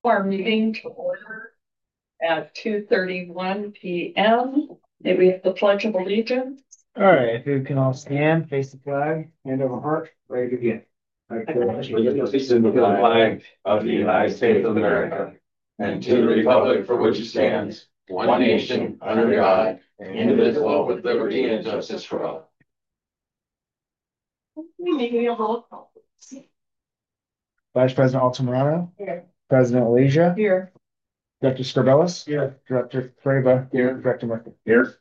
Our meeting to order at 2:31 p.m. Maybe we have the Pledge of Allegiance. All right, if you can all stand, face the flag, hand over heart, ready to begin. I pledge allegiance to the flag of the United States of America and to the republic for which it stands, one nation, under God, indivisible, with liberty and justice for all. We have roll call. Vice President Altamirano, Here. President Alicia, Here. Director Scarbelis, Here. Director Freba, Here. Director Murphy. Here.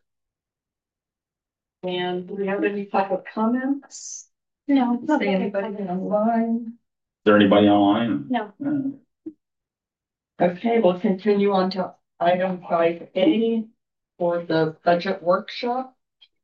And do we have any public comments? No. See anybody online? Is there anybody online? No. Okay, we'll continue on to item 5A for the budget workshop.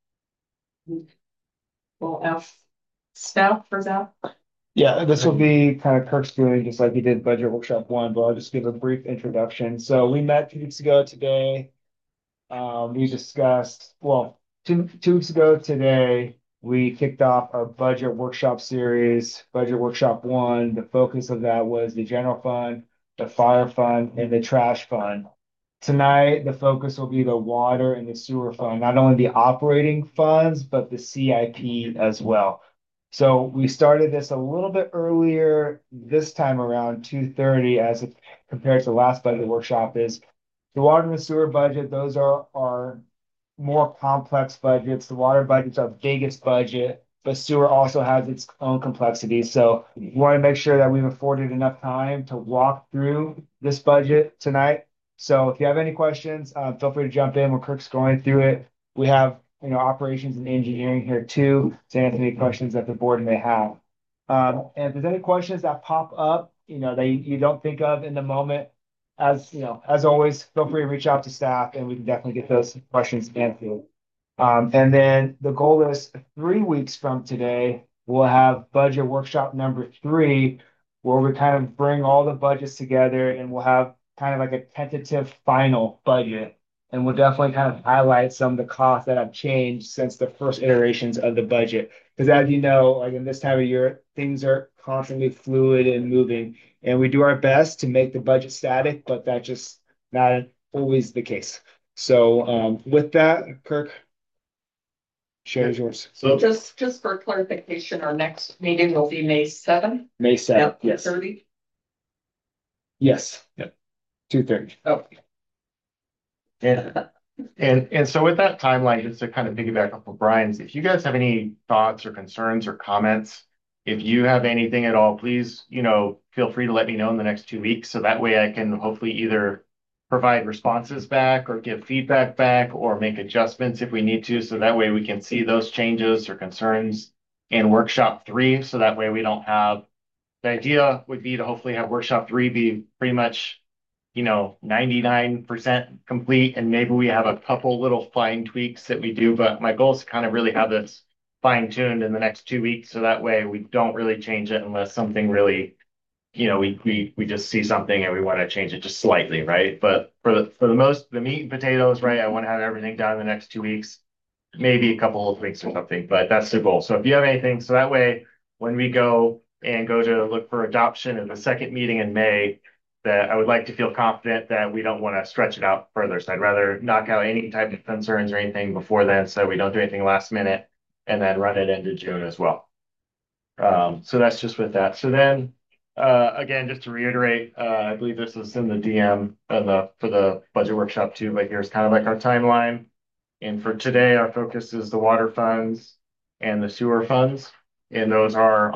We'll ask staff for that. Yeah, this will be kind of Kirk's doing just like he did Budget Workshop 1, but I'll just give a brief introduction. So we met 2 weeks ago today. We discussed, well, two weeks ago today, we kicked off our budget workshop series, Budget Workshop 1. The focus of that was the general fund, the fire fund, and the trash fund. Tonight, the focus will be the water and the sewer fund, not only the operating funds, but the CIP as well. So we started this a little bit earlier this time around 2:30 as compared to the last budget workshop is the water and the sewer budget. Those are more complex budgets. The water budget's our biggest budget, but sewer also has its own complexity. So we want to make sure that we've afforded enough time to walk through this budget tonight. So if you have any questions, feel free to jump in when Kirk's going through it. We have operations and engineering here too to answer any questions that the board may have. And if there's any questions that pop up, that you don't think of in the moment, as always, feel free to reach out to staff and we can definitely get those questions answered. And then the goal is 3 weeks from today, we'll have budget workshop number 3, where we kind of bring all the budgets together and we'll have kind of like a tentative final budget. And we'll definitely kind of highlight some of the costs that have changed since the first iterations of the budget. Because as you know, like in this time of year, things are constantly fluid and moving. And we do our best to make the budget static, but that's just not always the case. So with that, Kirk, share is yours. So just for clarification, our next meeting will be May 7th. May 7th, At yes. 30. Yes. Yep. 2:30. Oh, And so with that timeline, just to kind of piggyback off of Brian's, if you guys have any thoughts or concerns or comments, if you have anything at all, please, feel free to let me know in the next 2 weeks. So that way I can hopefully either provide responses back or give feedback back or make adjustments if we need to. So that way we can see those changes or concerns in workshop 3. So that way we don't have, the idea would be to hopefully have workshop 3 be pretty much 99% complete, and maybe we have a couple little fine tweaks that we do, but my goal is to kind of really have this fine tuned in the next 2 weeks. So that way we don't really change it unless something really, we just see something and we want to change it just slightly, right? But for the meat and potatoes, right, I want to have everything done in the next 2 weeks, maybe a couple of weeks or something, but that's the goal. So if you have anything, so that way when we go to look for adoption in the second meeting in May, that I would like to feel confident that we don't want to stretch it out further. So I'd rather knock out any type of concerns or anything before then, so we don't do anything last minute and then run it into June as well. So that's just with that. So then, again, just to reiterate, I believe this is in the DM for the budget workshop too, but here's kind of like our timeline. And for today, our focus is the water funds and the sewer funds. And those are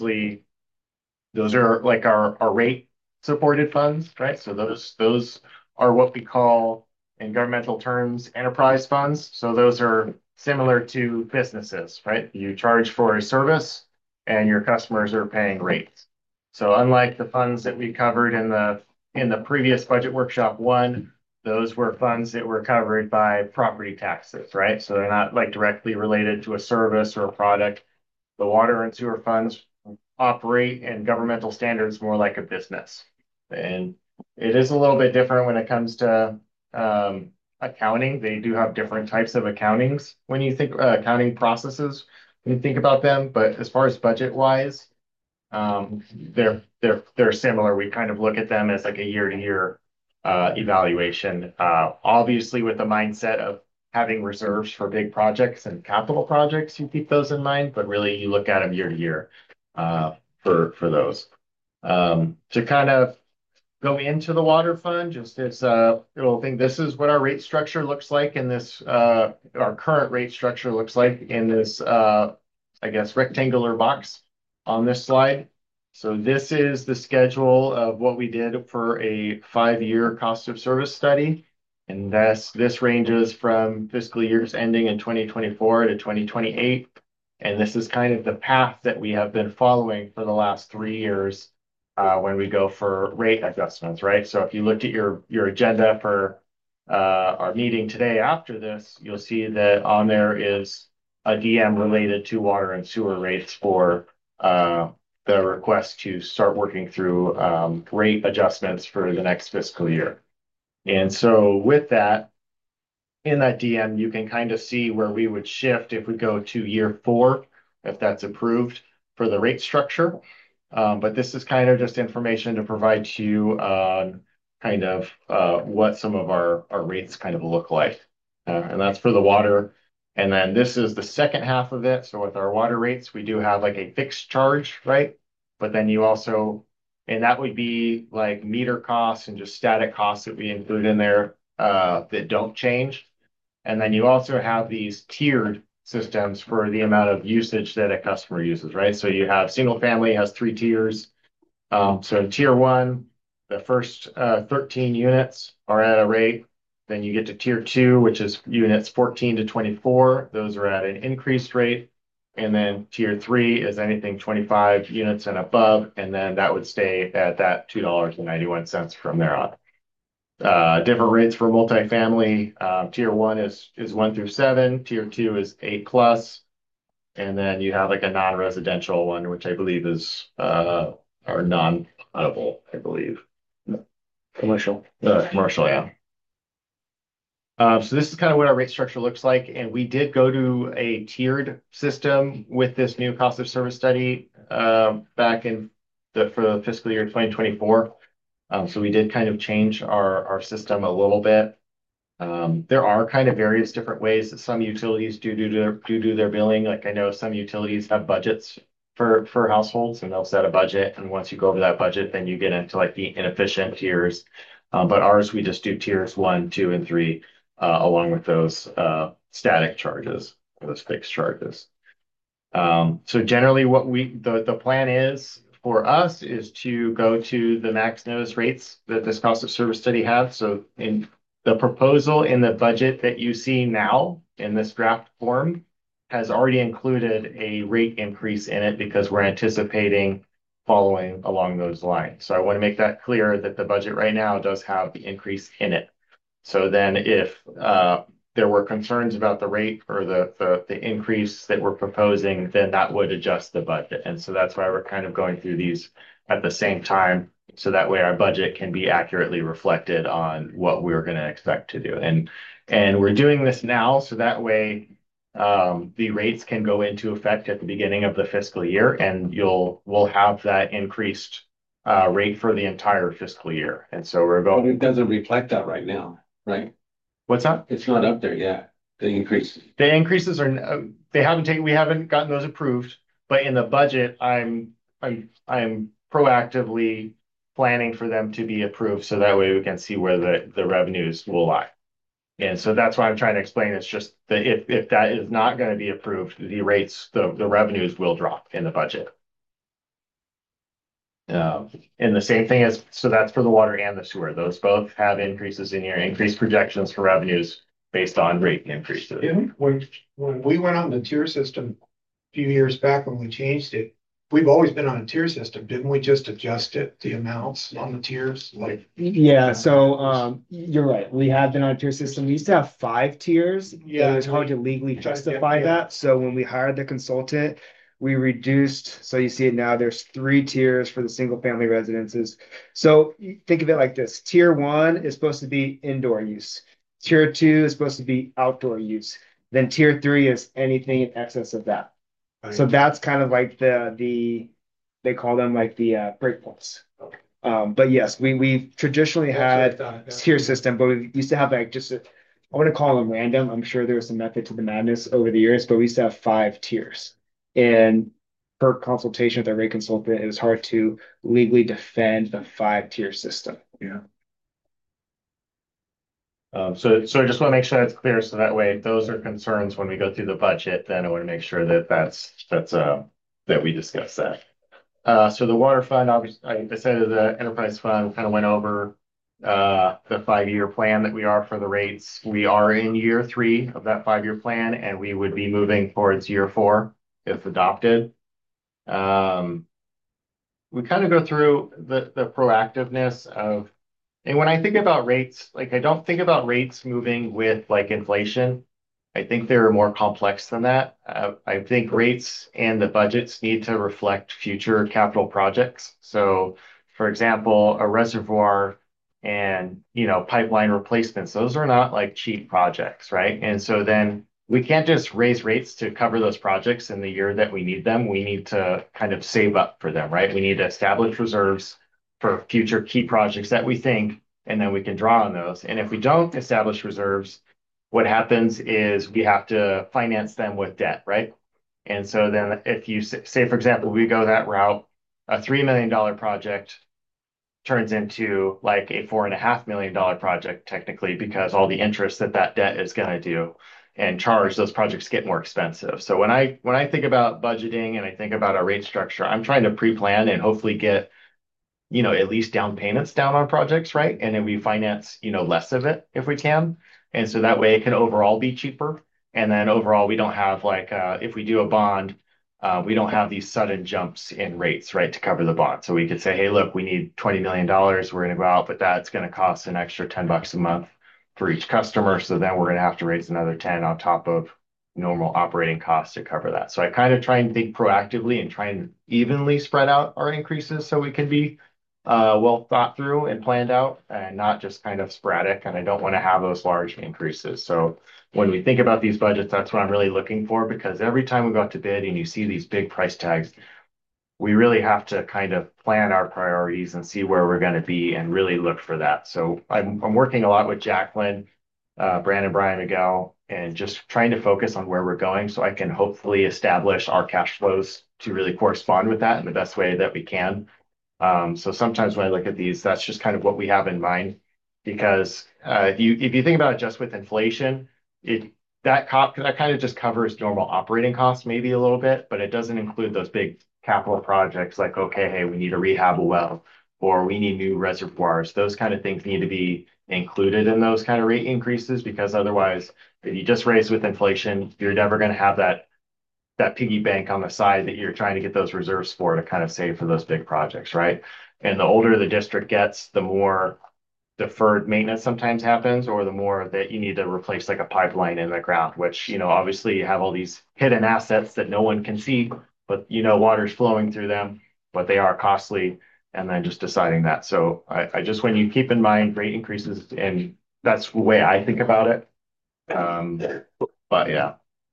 like our rate supported funds, right? So those are what we call in governmental terms enterprise funds. So those are similar to businesses, right? You charge for a service and your customers are paying rates. So unlike the funds that we covered in the previous budget workshop 1, those were funds that were covered by property taxes, right? So they're not like directly related to a service or a product. The water and sewer funds operate in governmental standards more like a business. And it is a little bit different when it comes to accounting. They do have different types of accountings when you think accounting processes, when you think about them. But as far as budget wise, They're similar. We kind of look at them as like a year-to-year evaluation. Obviously with the mindset of having reserves for big projects and capital projects, you keep those in mind, but really you look at them year to year for those. To kind of go into the water fund, just as a little thing, this is what our rate structure looks like in this, our current rate structure looks like in this, I guess, rectangular box on this slide. So this is the schedule of what we did for a 5-year cost of service study. And this ranges from fiscal years ending in 2024 to 2028. And this is kind of the path that we have been following for the last 3 years when we go for rate adjustments, right? So if you looked at your agenda for our meeting today after this, you'll see that on there is a DM related to water and sewer rates for the request to start working through rate adjustments for the next fiscal year. And so with that, in that DM, you can kind of see where we would shift if we go to year 4, if that's approved for the rate structure. But this is kind of just information to provide to you on kind of what some of our rates kind of look like. And that's for the water. And then this is the second half of it. So with our water rates, we do have like a fixed charge, right? But then you also, and that would be like meter costs and just static costs that we include in there that don't change. And then you also have these tiered systems for the amount of usage that a customer uses, right? So you have single family has 3 tiers. So in tier 1, the first 13 units are at a rate. Then you get to tier 2, which is units 14 to 24. Those are at an increased rate. And then tier 3 is anything 25 units and above. And then that would stay at that $2.91 from there on. Different rates for multifamily. Tier 1 is 1 through 7. Tier 2 is 8+. And then you have like a non-residential one, which I believe is or non-potable, I believe. Commercial. Commercial, yeah. So this is kind of what our rate structure looks like. And we did go to a tiered system with this new cost of service study back in for the fiscal year 2024. So we did kind of change our system a little bit. There are kind of various different ways that some utilities do their billing. Like I know some utilities have budgets for households and they'll set a budget. And once you go over that budget, then you get into like the inefficient tiers. But ours, we just do tiers 1, 2, and 3 along with those static charges, those fixed charges. So generally what the plan is for us is to go to the max notice rates that this cost of service study had. So in the proposal in the budget that you see now in this draft form has already included a rate increase in it because we're anticipating following along those lines. So I want to make that clear that the budget right now does have the increase in it. So then if there were concerns about the rate or the increase that we're proposing, then that would adjust the budget. And so that's why we're kind of going through these at the same time. So that way our budget can be accurately reflected on what we're going to expect to do. And we're doing this now. So that way the rates can go into effect at the beginning of the fiscal year and we'll have that increased rate for the entire fiscal year. And so we're going. But it doesn't reflect that right now, right? What's that? It's not up there yet. The increase. The increases are we haven't gotten those approved, but in the budget, I'm proactively planning for them to be approved so that way we can see where the revenues will lie. And so that's why I'm trying to explain. It's just that if that is not going to be approved, the revenues will drop in the budget. And the same thing so that's for the water and the sewer. Those both have increases in your increased projections for revenues based on rate increases. When we went on the tier system a few years back when we changed it, we've always been on a tier system. Didn't we just adjust it, the amounts on the tiers? Like, Yeah, so you're right. We have been on a tier system. We used to have 5 tiers. Yeah, It was hard to legally yeah, justify yeah. that. So when we hired the consultant, we reduced, so you see it now, there's 3 tiers for the single family residences. So think of it like this. Tier 1 is supposed to be indoor use. Tier 2 is supposed to be outdoor use. Then tier 3 is anything in excess of that. So that's kind of like the they call them like the breakpoints. But yes, we've traditionally had tier system, but we used to have like just I want to call them random. I'm sure there was some method to the madness over the years, but we used to have 5 tiers. And per consultation with our rate consultant, it was hard to legally defend the 5 tier system. Yeah. So I just want to make sure that's clear, so that way, if those are concerns when we go through the budget, then I want to make sure that that we discuss that. So the water fund, obviously, I said the enterprise fund kind of went over the 5-year plan that we are for the rates. We are in year 3 of that 5-year plan, and we would be moving towards year 4 if adopted. We kind of go through the proactiveness of, and when I think about rates, like I don't think about rates moving with like inflation. I think they're more complex than that. I think rates and the budgets need to reflect future capital projects. So, for example, a reservoir and, pipeline replacements, those are not like cheap projects, right? And so then we can't just raise rates to cover those projects in the year that we need them. We need to kind of save up for them, right? We need to establish reserves for future key projects that we think, and then we can draw on those. And if we don't establish reserves, what happens is we have to finance them with debt, right? And so then if you say, for example, we go that route, a $3 million project turns into like a $4.5 million project technically, because all the interest that debt is going to do and charge, those projects get more expensive. So when I think about budgeting and I think about a rate structure, I'm trying to pre-plan and hopefully get, at least down payments down on projects, right? And then we finance, less of it if we can. And so that way it can overall be cheaper. And then overall, we don't have like, if we do a bond, we don't have these sudden jumps in rates, right, to cover the bond. So we could say, hey, look, we need $20 million. We're going to go out, but that's going to cost an extra $10 a month for each customer. So then we're going to have to raise another 10 on top of normal operating costs to cover that. So I kind of try and think proactively and try and evenly spread out our increases so we can be well thought through and planned out and not just kind of sporadic. And I don't want to have those large increases. So when we think about these budgets, that's what I'm really looking for, because every time we go out to bid and you see these big price tags, we really have to kind of plan our priorities and see where we're going to be and really look for that. So I'm working a lot with Jacqueline, Brandon, Brian, Miguel, and just trying to focus on where we're going so I can hopefully establish our cash flows to really correspond with that in the best way that we can. So sometimes when I look at these, that's just kind of what we have in mind, because if you think about it just with inflation, that kind of just covers normal operating costs maybe a little bit, but it doesn't include those big capital projects like, okay, hey, we need to rehab a well, or we need new reservoirs. Those kind of things need to be included in those kind of rate increases, because otherwise, if you just raise with inflation, you're never going to have that piggy bank on the side that you're trying to get those reserves for to kind of save for those big projects, right? And the older the district gets, the more deferred maintenance sometimes happens, or the more that you need to replace like a pipeline in the ground, which, obviously you have all these hidden assets that no one can see, but water's flowing through them, but they are costly, and then just deciding that. So I just, when you keep in mind rate increases, and that's the way I think about it. But yeah.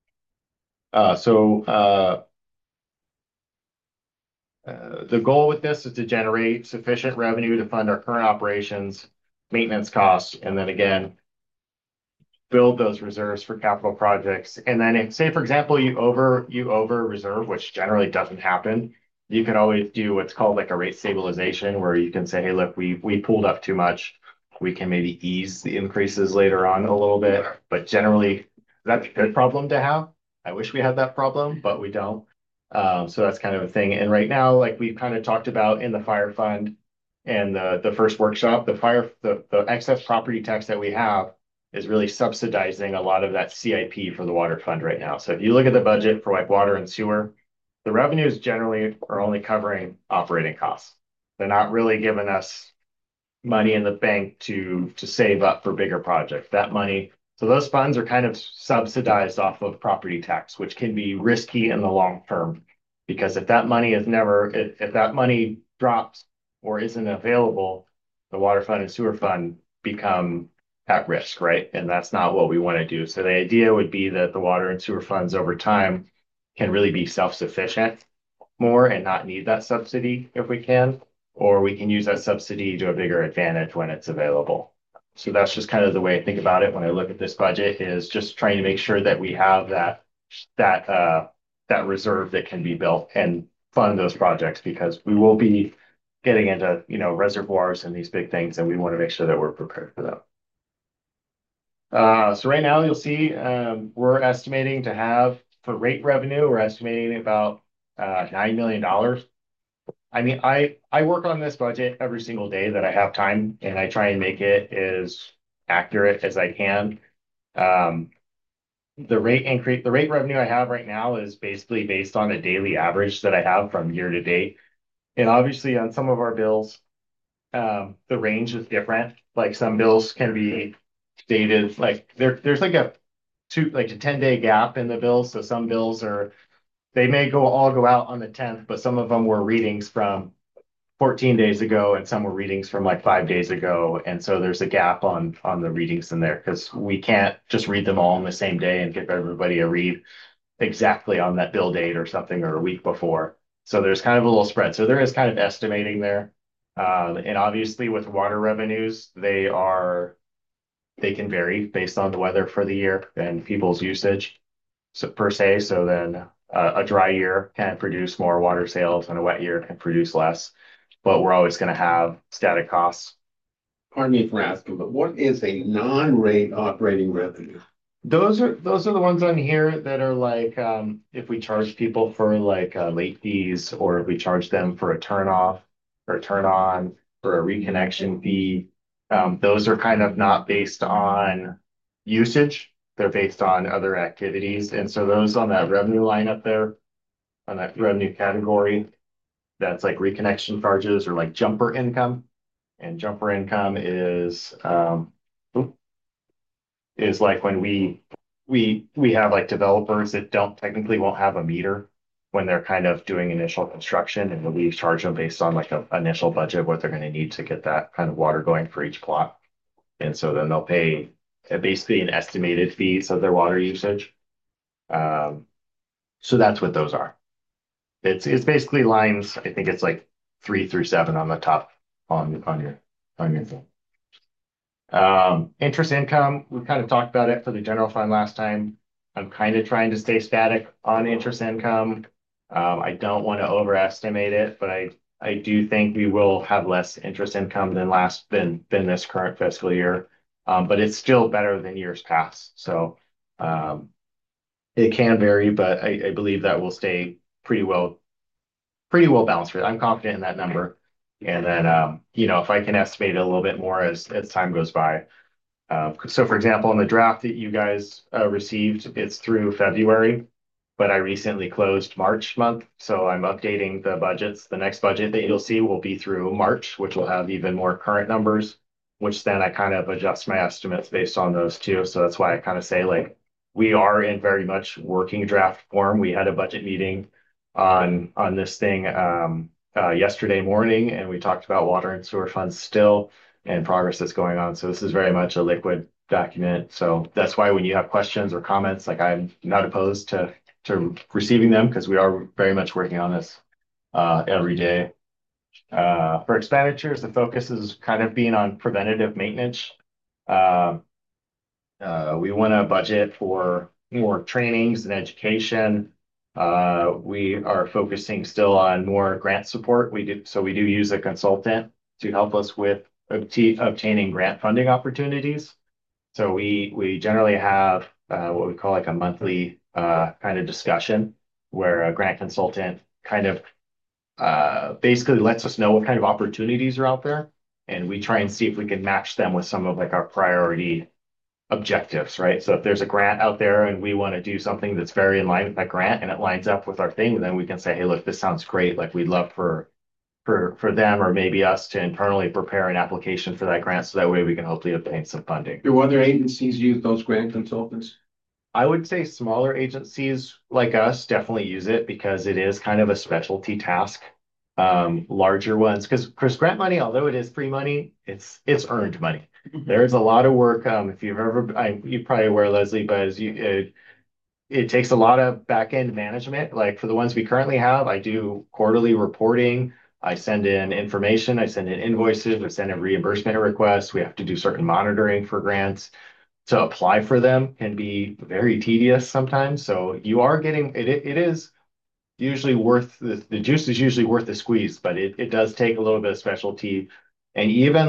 The goal with this is to generate sufficient revenue to fund our current operations, maintenance costs, and then again, build those reserves for capital projects. And then if, say, for example, you over reserve, which generally doesn't happen, you can always do what's called like a rate stabilization, where you can say, hey, look, we pulled up too much. We can maybe ease the increases later on a little bit, but generally that's a good problem to have. I wish we had that problem, but we don't. So that's kind of a thing. And right now, like we've kind of talked about in the fire fund and the first workshop, the excess property tax that we have is really subsidizing a lot of that CIP for the water fund right now. So if you look at the budget for like water and sewer, the revenues generally are only covering operating costs. They're not really giving us money in the bank to save up for bigger projects. That money, so those funds are kind of subsidized off of property tax, which can be risky in the long term, because if that money if that money drops or isn't available, the water fund and sewer fund become at risk, right? And that's not what we want to do. So the idea would be that the water and sewer funds over time can really be self-sufficient. more and not need that subsidy if we can, or we can use that subsidy to a bigger advantage when it's available. So that's just kind of the way I think about it when I look at this budget, is just trying to make sure that we have that reserve that can be built and fund those projects, because we will be getting into, reservoirs and these big things, and we want to make sure that we're prepared for them. So right now you'll see, we're estimating to have, for rate revenue, we're estimating about $9 million. I mean, I work on this budget every single day that I have time, and I try and make it as accurate as I can. The rate revenue I have right now is basically based on a daily average that I have from year to date. And obviously on some of our bills, the range is different. Like some bills can be dated, like there's like a 10-day gap in the bills. So some bills they may all go out on the 10th, but some of them were readings from 14 days ago, and some were readings from like 5 days ago. And so there's a gap on the readings in there, because we can't just read them all in the same day and give everybody a read exactly on that bill date or something, or a week before. So there's kind of a little spread. So there is kind of estimating there. And obviously with water revenues, they can vary based on the weather for the year and people's usage, so per se. So then a dry year can produce more water sales, and a wet year can produce less. But we're always going to have static costs. Pardon me for asking, but what is a non-rate operating revenue? Those are the ones on here that are like, if we charge people for like late fees, or if we charge them for a turn off or a turn on, or a reconnection fee. Those are kind of not based on usage. They're based on other activities. And so those on that revenue line up there, on that revenue category, that's like reconnection charges or like jumper income. And jumper income is like when we have like developers that won't have a meter when they're kind of doing initial construction, and we charge them based on like an initial budget of what they're going to need to get that kind of water going for each plot. And so then they'll pay basically an estimated fee of their water usage. So that's what those are. It's basically lines, I think it's like 3 through 7 on the top on your thing. Interest income, we kind of talked about it for the general fund last time. I'm kind of trying to stay static on interest income. I don't want to overestimate it, but I do think we will have less interest income than this current fiscal year. But it's still better than years past. So it can vary, but I believe that will stay pretty well balanced. I'm confident in that number. And then, if I can estimate it a little bit more as time goes by. So for example, in the draft that you guys received, it's through February, but I recently closed March month. So I'm updating the budgets. The next budget that you'll see will be through March, which will have even more current numbers, which then I kind of adjust my estimates based on those too. So that's why I kind of say, like, we are in very much working draft form. We had a budget meeting on this thing yesterday morning, and we talked about water and sewer funds still, and progress that's going on. So this is very much a liquid document. So that's why when you have questions or comments, like, I'm not opposed to receiving them, because we are very much working on this every day. For expenditures, the focus is kind of being on preventative maintenance. We want to budget for more trainings and education. We are focusing still on more grant support. We do use a consultant to help us with obtaining grant funding opportunities. So we generally have what we call like a monthly kind of discussion, where a grant consultant kind of basically lets us know what kind of opportunities are out there, and we try and see if we can match them with some of like our priority objectives, right? So if there's a grant out there and we want to do something that's very in line with that grant and it lines up with our thing, then we can say, hey, look, this sounds great. Like, we'd love for them, or maybe us, to internally prepare an application for that grant, so that way we can hopefully obtain some funding. Do other agencies use those grant consultants? I would say smaller agencies like us definitely use it, because it is kind of a specialty task. Larger ones, because grant money, although it is free money, it's earned money. There's a lot of work. If you've ever, you probably aware, Leslie, but as it takes a lot of back end management. Like for the ones we currently have, I do quarterly reporting. I send in information, I send in invoices, I send in reimbursement requests. We have to do certain monitoring for grants. To apply for them can be very tedious sometimes. So you are getting it is usually worth the juice is usually worth the squeeze, but it does take a little bit of specialty. And even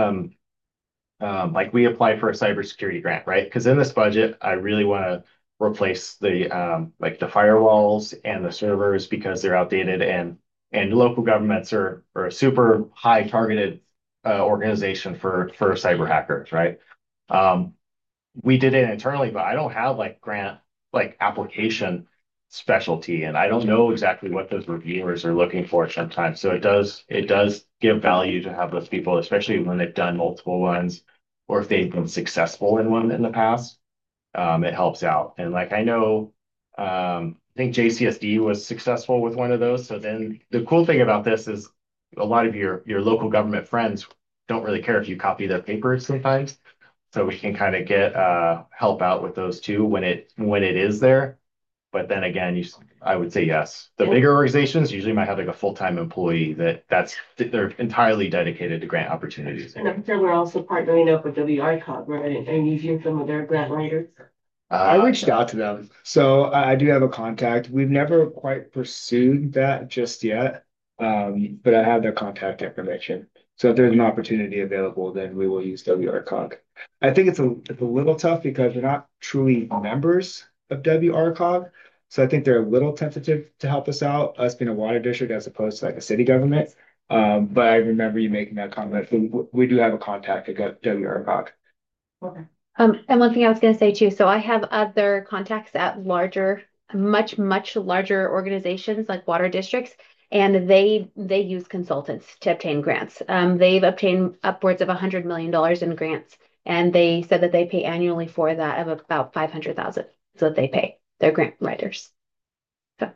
like we apply for a cybersecurity grant, right? Because in this budget, I really want to replace the like the firewalls and the servers because they're outdated and local governments are a super high targeted organization for cyber hackers, right? Um, we did it internally, but I don't have like grant like application specialty, and I don't know exactly what those reviewers are looking for sometimes. So it does give value to have those people, especially when they've done multiple ones or if they've been successful in one in the past. It helps out. And like I know, I think JCSD was successful with one of those. So then the cool thing about this is a lot of your local government friends don't really care if you copy their papers sometimes. So we can kind of get help out with those too when it is there. But then again, I would say yes. The bigger organizations usually might have like a full-time employee they're entirely dedicated to grant opportunities. And I'm sure we're also partnering up with WRCOG, right? And using some of their grant writers. I reached out to them, so I do have a contact. We've never quite pursued that just yet, but I have their contact information. So if there's an opportunity available, then we will use WRCOG. I think it's a little tough because they're not truly members of WRCOG, so I think they're a little tentative to help us out, us being a water district as opposed to like a city government. But I remember you making that comment. We do have a contact at WRCOG. Okay. And one thing I was going to say too, so I have other contacts at larger, much larger organizations like water districts, and they use consultants to obtain grants. They've obtained upwards of $100 million in grants, and they said that they pay annually for that of about 500,000. So that they pay their grant writers. So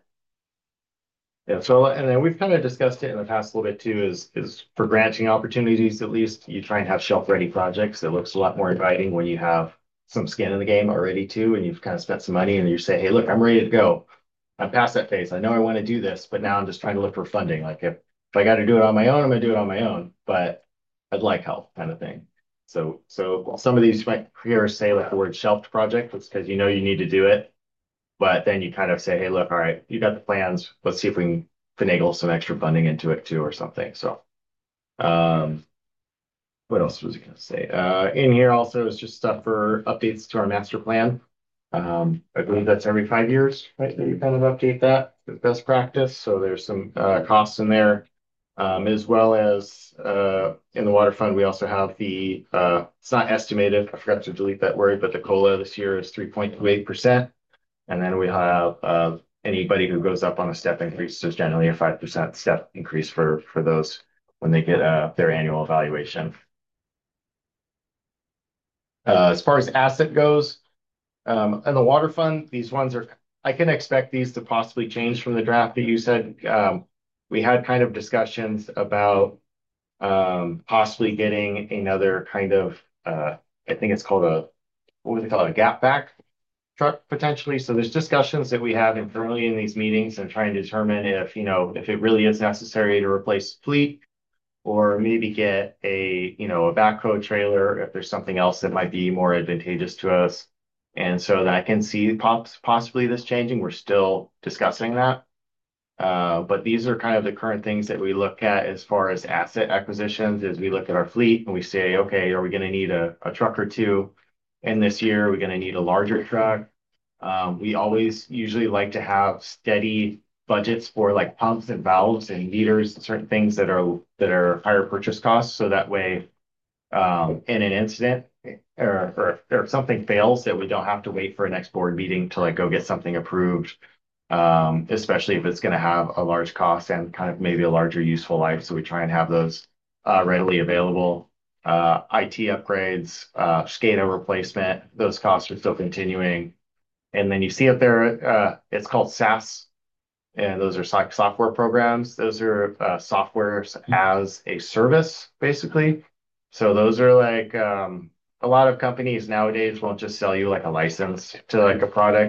Yeah, so and then we've kind of discussed it in the past a little bit too, is for granting opportunities, at least you try and have shelf-ready projects that looks a lot more inviting when you have some skin in the game already too, and you've kind of spent some money and you say, hey, look, I'm ready to go. I'm past that phase. I know I want to do this, but now I'm just trying to look for funding. Like if I got to do it on my own, I'm gonna do it on my own, but I'd like help kind of thing. So some of these you might hear us say like the word shelved project, it's because you know you need to do it. But then you kind of say, hey, look, all right, you got the plans. Let's see if we can finagle some extra funding into it too or something. So um, what else was I going to say? In here also is just stuff for updates to our master plan. I believe that's every 5 years, right? That you kind of update that with best practice. So there's some costs in there. As well as in the water fund, we also have it's not estimated, I forgot to delete that word, but the COLA this year is 3.28%. And then we have anybody who goes up on a step increase, there's generally a 5% step increase for those when they get their annual evaluation. As far as asset goes, in the water fund, these ones I can expect these to possibly change from the draft that you said. We had kind of discussions about possibly getting another kind of, I think it's called what would they call it, a gap back truck potentially. So there's discussions that we have internally in these meetings and trying to determine if it really is necessary to replace fleet or maybe get a backhoe trailer if there's something else that might be more advantageous to us. And so that I can see possibly this changing. We're still discussing that. But these are kind of the current things that we look at as far as asset acquisitions as we look at our fleet and we say, okay, are we going to need a truck or two? And this year, are we going to need a larger truck? We always usually like to have steady budgets for like pumps and valves and meters and certain things that are higher purchase costs. So that way, in an incident or if something fails, that we don't have to wait for a next board meeting to like go get something approved. Especially if it's going to have a large cost and kind of maybe a larger useful life. So we try and have those readily available. IT upgrades, SCADA replacement, those costs are still continuing. And then you see up there, it's called SaaS, and those are software programs. Those are software as a service, basically. So those are like a lot of companies nowadays won't just sell you like a license to like a product.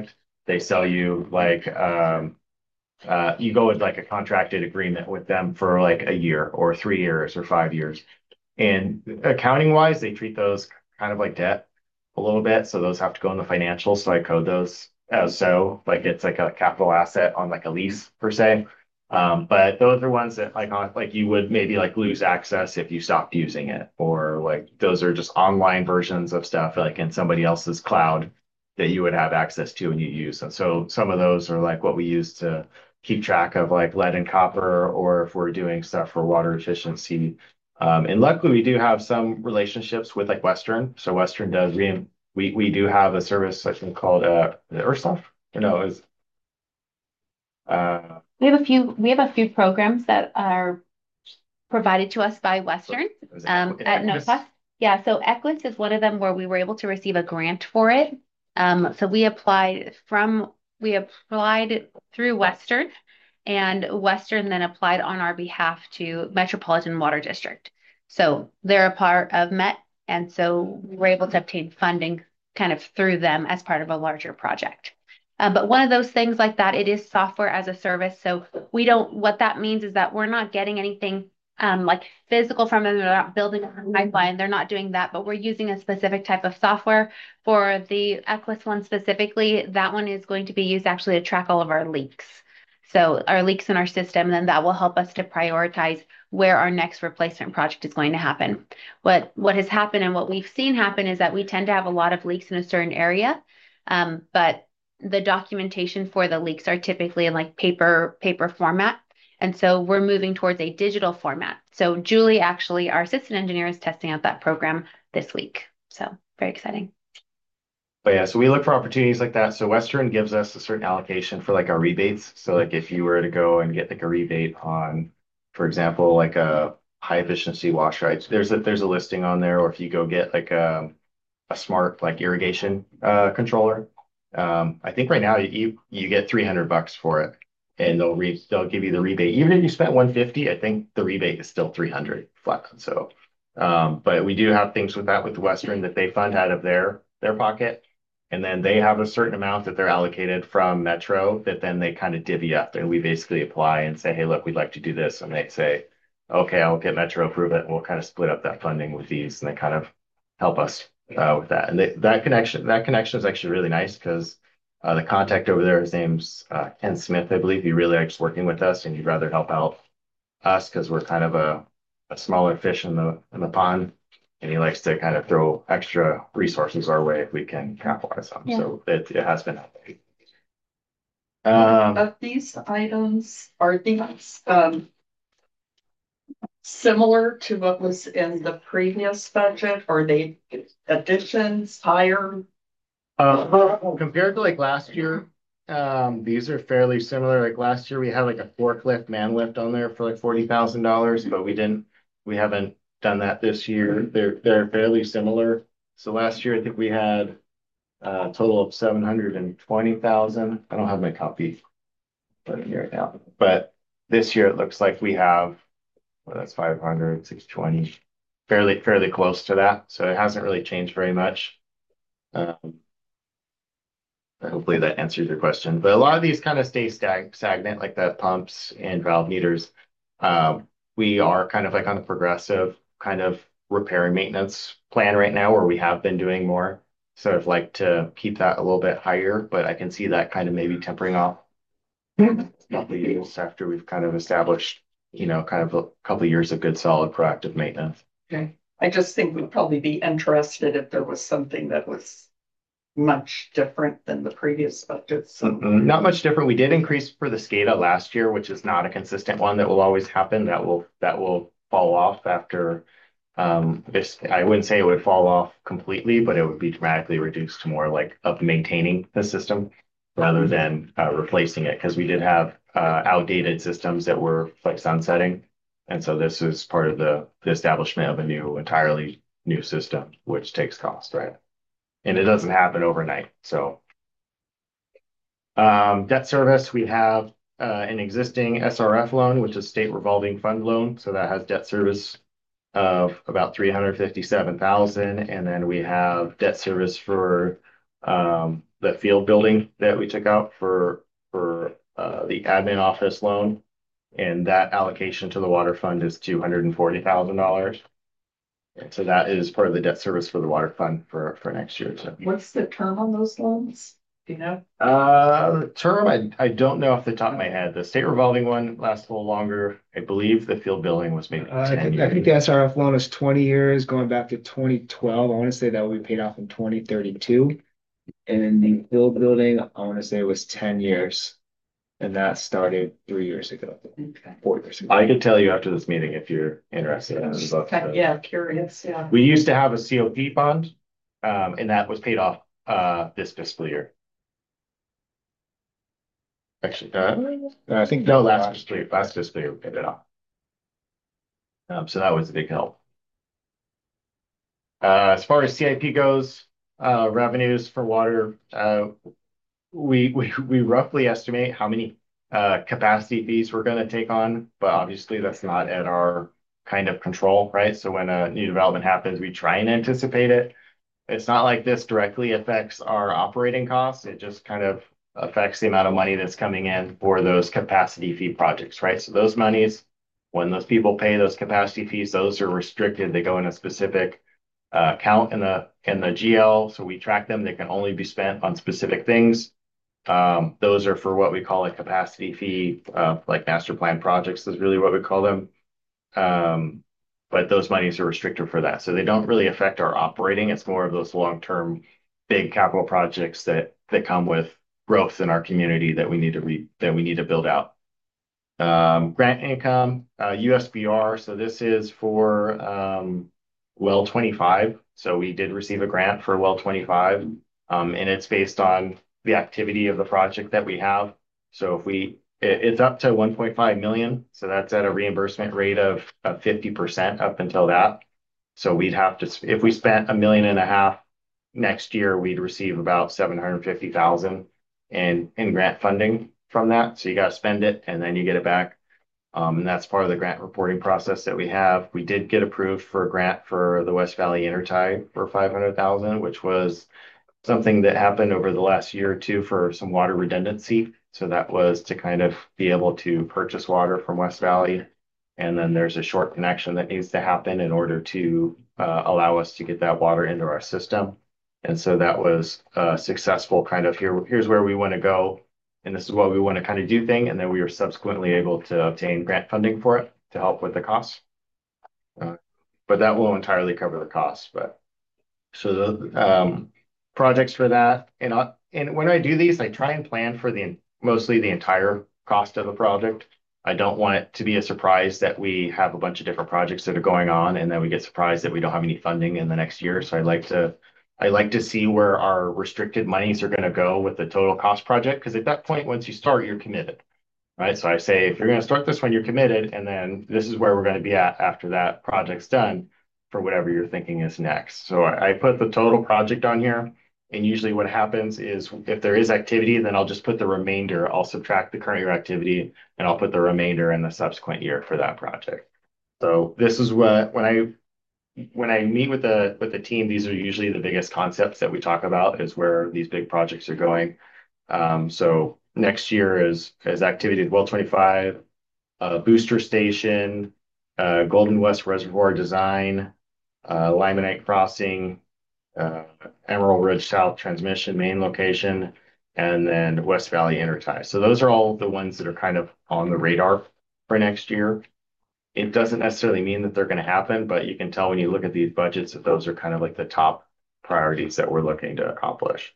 they sell you like, you go with like a contracted agreement with them for like a year or 3 years or 5 years. And accounting wise, they treat those kind of like debt a little bit. So those have to go in the financials. So I code those as so like it's like a capital asset on like a lease per se. But those are ones that like you would maybe like lose access if you stopped using it, or like those are just online versions of stuff like in somebody else's cloud that you would have access to and you use. And so some of those are like what we use to keep track of like lead and copper, or if we're doing stuff for water efficiency. And luckily we do have some relationships with like Western. So Western does we do have a service I think called Ursoft. Or no, is We have a few programs that are provided to us by Western is it at no Equinix? cost. Yeah, so Equus is one of them where we were able to receive a grant for it. So we applied through Western, and Western then applied on our behalf to Metropolitan Water District. So they're a part of Met, and so we were able to obtain funding kind of through them as part of a larger project. But one of those things like that, it is software as a service. So what that means is that we're not getting anything like physical from them. They're not building a pipeline. They're not doing that, but we're using a specific type of software for the Equus one specifically. That one is going to be used actually to track all of our leaks. So our leaks in our system, then that will help us to prioritize where our next replacement project is going to happen. What has happened and what we've seen happen is that we tend to have a lot of leaks in a certain area, but the documentation for the leaks are typically in like paper format. And so we're moving towards a digital format. So Julie, actually, our assistant engineer, is testing out that program this week. So very exciting. But yeah, so we look for opportunities like that. So Western gives us a certain allocation for like our rebates. So like if you were to go and get like a rebate on, for example, like a high efficiency wash right, there's a listing on there. Or if you go get like a smart like irrigation controller, I think right now you get $300 for it, and they'll give you the rebate. Even if you spent 150, I think the rebate is still 300 flat. So, but we do have things with that with Western that they fund out of their pocket. And then they have a certain amount that they're allocated from Metro that then they kind of divvy up. And we basically apply and say, hey, look, we'd like to do this. And they say, okay, I'll get Metro approve it. And we'll kind of split up that funding with these. And they kind of help us with that. And that connection is actually really nice because the contact over there, his name's Ken Smith, I believe. He really likes working with us, and he'd rather help out us because we're kind of a smaller fish in the pond. And he likes to kind of throw extra resources our way if we can capitalize on them. Yeah. So it has been helpful. Of these items, are these similar to what was in the previous budget? Are they additions, higher? Compared to like last year, these are fairly similar. Like last year, we had like a forklift man lift on there for like $40,000, but we haven't done that this year. They're fairly similar. So last year, I think we had a total of 720,000. I don't have my copy here right now, but this year it looks like we have, well, that's 500, 620, fairly close to that. So it hasn't really changed very much. Hopefully that answers your question. But a lot of these kind of stay stagnant, like the pumps and valve meters. We are kind of like on a progressive kind of repair and maintenance plan right now, where we have been doing more. So I'd like to keep that a little bit higher, but I can see that kind of maybe tempering off a couple of years after we've kind of established, kind of a couple of years of good, solid, proactive maintenance. Okay. I just think we'd probably be interested if there was something that was much different than the previous budget. So Not much different. We did increase for the SCADA last year, which is not a consistent one that will always happen. That will fall off after this. I wouldn't say it would fall off completely, but it would be dramatically reduced to more like of maintaining the system rather than replacing it, because we did have outdated systems that were like sunsetting. And so this is part of the establishment of a entirely new system, which takes cost, right? And it doesn't happen overnight. So debt service, we have an existing SRF loan, which is state revolving fund loan. So that has debt service of about 357,000. And then we have debt service for the field building that we took out for the admin office loan. And that allocation to the water fund is $240,000. And so that is part of the debt service for the water fund for next year. So What's the term on those loans? Do you know? the term, I don't know off the top of my head. The state revolving one lasts a little longer. I believe the field building was maybe I 10 think, I think years. the SRF loan is 20 years, going back to 2012. I want to say that will be paid off in 2032. And the field building, I want to say was 10 years. And that started 3 years ago, Okay. 4 years ago. I could tell you after this meeting if you're interested in it. But, Yeah, curious, yeah. we used to have a COP fund, and that was paid off this fiscal year. Actually, I think no, last fiscal year we paid it off. So that was a big help. As far as CIP goes, revenues for water, we roughly estimate how many capacity fees we're going to take on, but obviously that's not at our kind of control, right? So when a new development happens, we try and anticipate it. It's not like this directly affects our operating costs. It just kind of affects the amount of money that's coming in for those capacity fee projects, right? So those monies, when those people pay those capacity fees, those are restricted. They go in a specific account in the GL. So we track them. They can only be spent on specific things. Those are for what we call a capacity fee, like master plan projects is really what we call them. But those monies are restricted for that. So they don't really affect our operating. It's more of those long-term big capital projects that come with growth in our community that we need to build out. Grant income, USBR. So this is for well 25. So we did receive a grant for well 25. And it's based on the activity of the project that we have. So it's up to 1.5 million. So that's at a reimbursement rate of 50% up until that. So we'd have to, if we spent $1.5 million next year, we'd receive about 750,000 in grant funding from that. So you got to spend it and then you get it back. And that's part of the grant reporting process that we have. We did get approved for a grant for the West Valley Intertie for 500,000, which was something that happened over the last year or two for some water redundancy. So that was to kind of be able to purchase water from West Valley. And then there's a short connection that needs to happen in order to allow us to get that water into our system. And so that was successful kind of here's where we want to go. And this is what we want to kind of do thing. And then we were subsequently able to obtain grant funding for it to help with the costs. But that won't entirely cover the costs. But so the projects for that. And when I do these, I try and plan for mostly the entire cost of a project. I don't want it to be a surprise that we have a bunch of different projects that are going on and then we get surprised that we don't have any funding in the next year. So I like to see where our restricted monies are going to go with the total cost project. Because at that point, once you start, you're committed, right? So I say, if you're going to start this one, you're committed. And then this is where we're going to be at after that project's done for whatever you're thinking is next. So I put the total project on here. And usually what happens is if there is activity, then I'll just put the remainder. I'll subtract the current year activity and I'll put the remainder in the subsequent year for that project. So this is what, when I meet with the team, these are usually the biggest concepts that we talk about is where these big projects are going. So next year is activity at well 25, booster station, Golden West Reservoir design, Limonite crossing, Emerald Ridge South transmission main location, and then West Valley intertie. So those are all the ones that are kind of on the radar for next year. It doesn't necessarily mean that they're going to happen, but you can tell when you look at these budgets that those are kind of like the top priorities that we're looking to accomplish.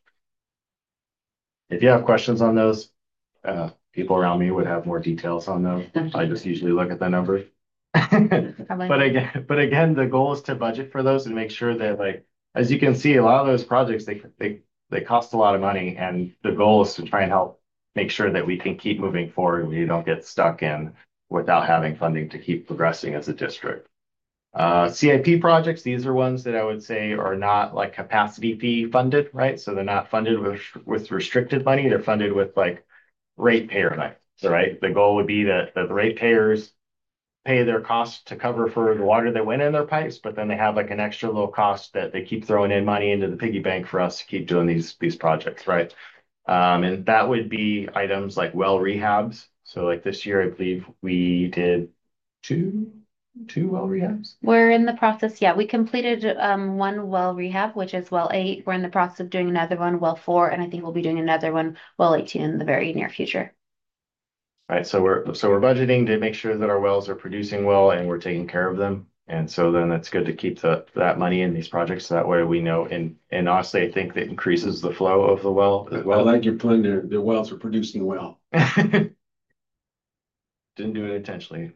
If you have questions on those, people around me would have more details on those. I just usually look at the numbers. But again, the goal is to budget for those and make sure that, like, as you can see, a lot of those projects, they cost a lot of money, and the goal is to try and help make sure that we can keep moving forward and we don't get stuck in without having funding to keep progressing as a district. CIP projects, these are ones that I would say are not like capacity fee funded, right? So they're not funded with restricted money. They're funded with like ratepayer money. So, right, the goal would be that the ratepayers pay their costs to cover for the water that went in their pipes, but then they have like an extra little cost that they keep throwing in money into the piggy bank for us to keep doing these projects, right? And that would be items like well rehabs. So like this year, I believe we did two well rehabs. We're in the process, yeah, we completed one well rehab, which is well 8. We're in the process of doing another one, well 4, and I think we'll be doing another one, well 18 in the very near future. Right, so we're budgeting to make sure that our wells are producing well and we're taking care of them. And so then it's good to keep that money in these projects. So that way we know, and honestly, I think that increases the flow of the well as I well. like your plan, their wells are producing well. Didn't do it intentionally.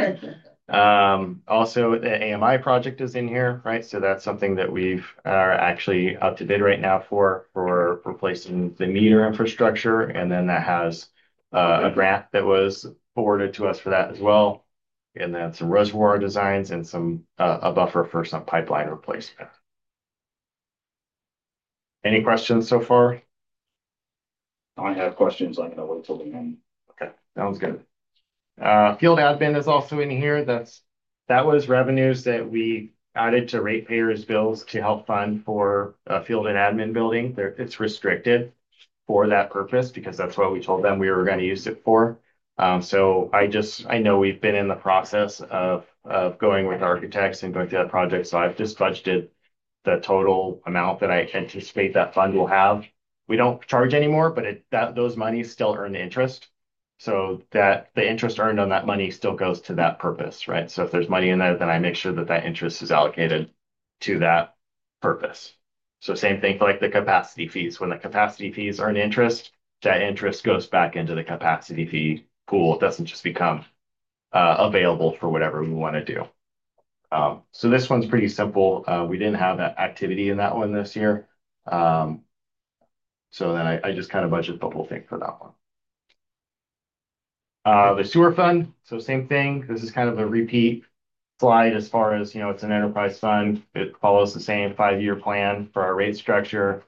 Also the AMI project is in here, right? So that's something that we've are actually up to bid right now for replacing the meter infrastructure. And then that has a grant that was forwarded to us for that as well. And then some reservoir designs and some a buffer for some pipeline replacement. Any questions so far? I have questions. I'm gonna wait till the end. Okay, sounds good. Field admin is also in here. That was revenues that we added to ratepayers' bills to help fund for a field and admin building. It's restricted for that purpose because that's what we told them we were going to use it for. So I know we've been in the process of going with architects and going through that project. So I've just budgeted the total amount that I anticipate that fund will have. We don't charge anymore, but those monies still earn interest. So that the interest earned on that money still goes to that purpose, right? So if there's money in there, then I make sure that interest is allocated to that purpose. So same thing for like the capacity fees. When the capacity fees earn interest, that interest goes back into the capacity fee pool. It doesn't just become available for whatever we want to do. So this one's pretty simple. We didn't have that activity in that one this year. So then I just kind of budget the whole thing for that one. The sewer fund, so same thing. This is kind of a repeat slide as far as, it's an enterprise fund. It follows the same 5-year plan for our rate structure.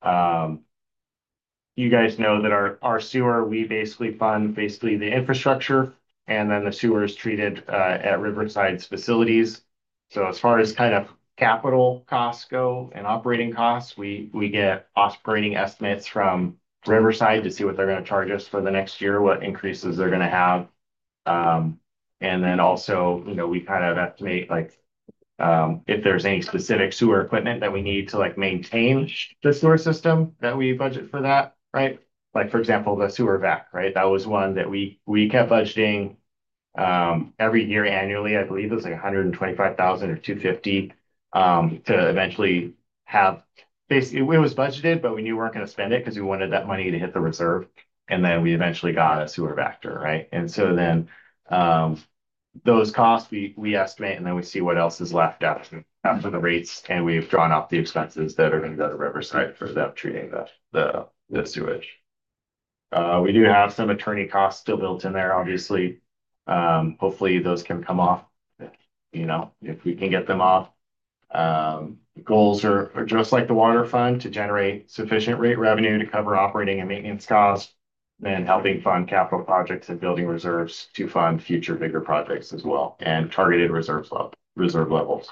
You guys know that our sewer, we basically fund the infrastructure, and then the sewer is treated at Riverside's facilities. So as far as kind of capital costs go and operating costs, we get operating estimates from Riverside to see what they're going to charge us for the next year, what increases they're going to have. And then also, we kind of estimate like if there's any specific sewer equipment that we need to like maintain the sewer system that we budget for that, right? Like for example, the sewer vac, right? That was one that we kept budgeting every year annually. I believe it was like 125,000 or 250 to eventually have. Basically, it was budgeted, but we knew we weren't going to spend it because we wanted that money to hit the reserve. And then we eventually got a sewer vector, right? And so then those costs we estimate, and then we see what else is left after the rates, and we've drawn off the expenses that are going to go to Riverside for them treating the sewage. We do have some attorney costs still built in there, obviously. Hopefully those can come off, if we can get them off. Goals are just like the water fund to generate sufficient rate revenue to cover operating and maintenance costs, and helping fund capital projects and building reserves to fund future bigger projects as well, and targeted reserve levels.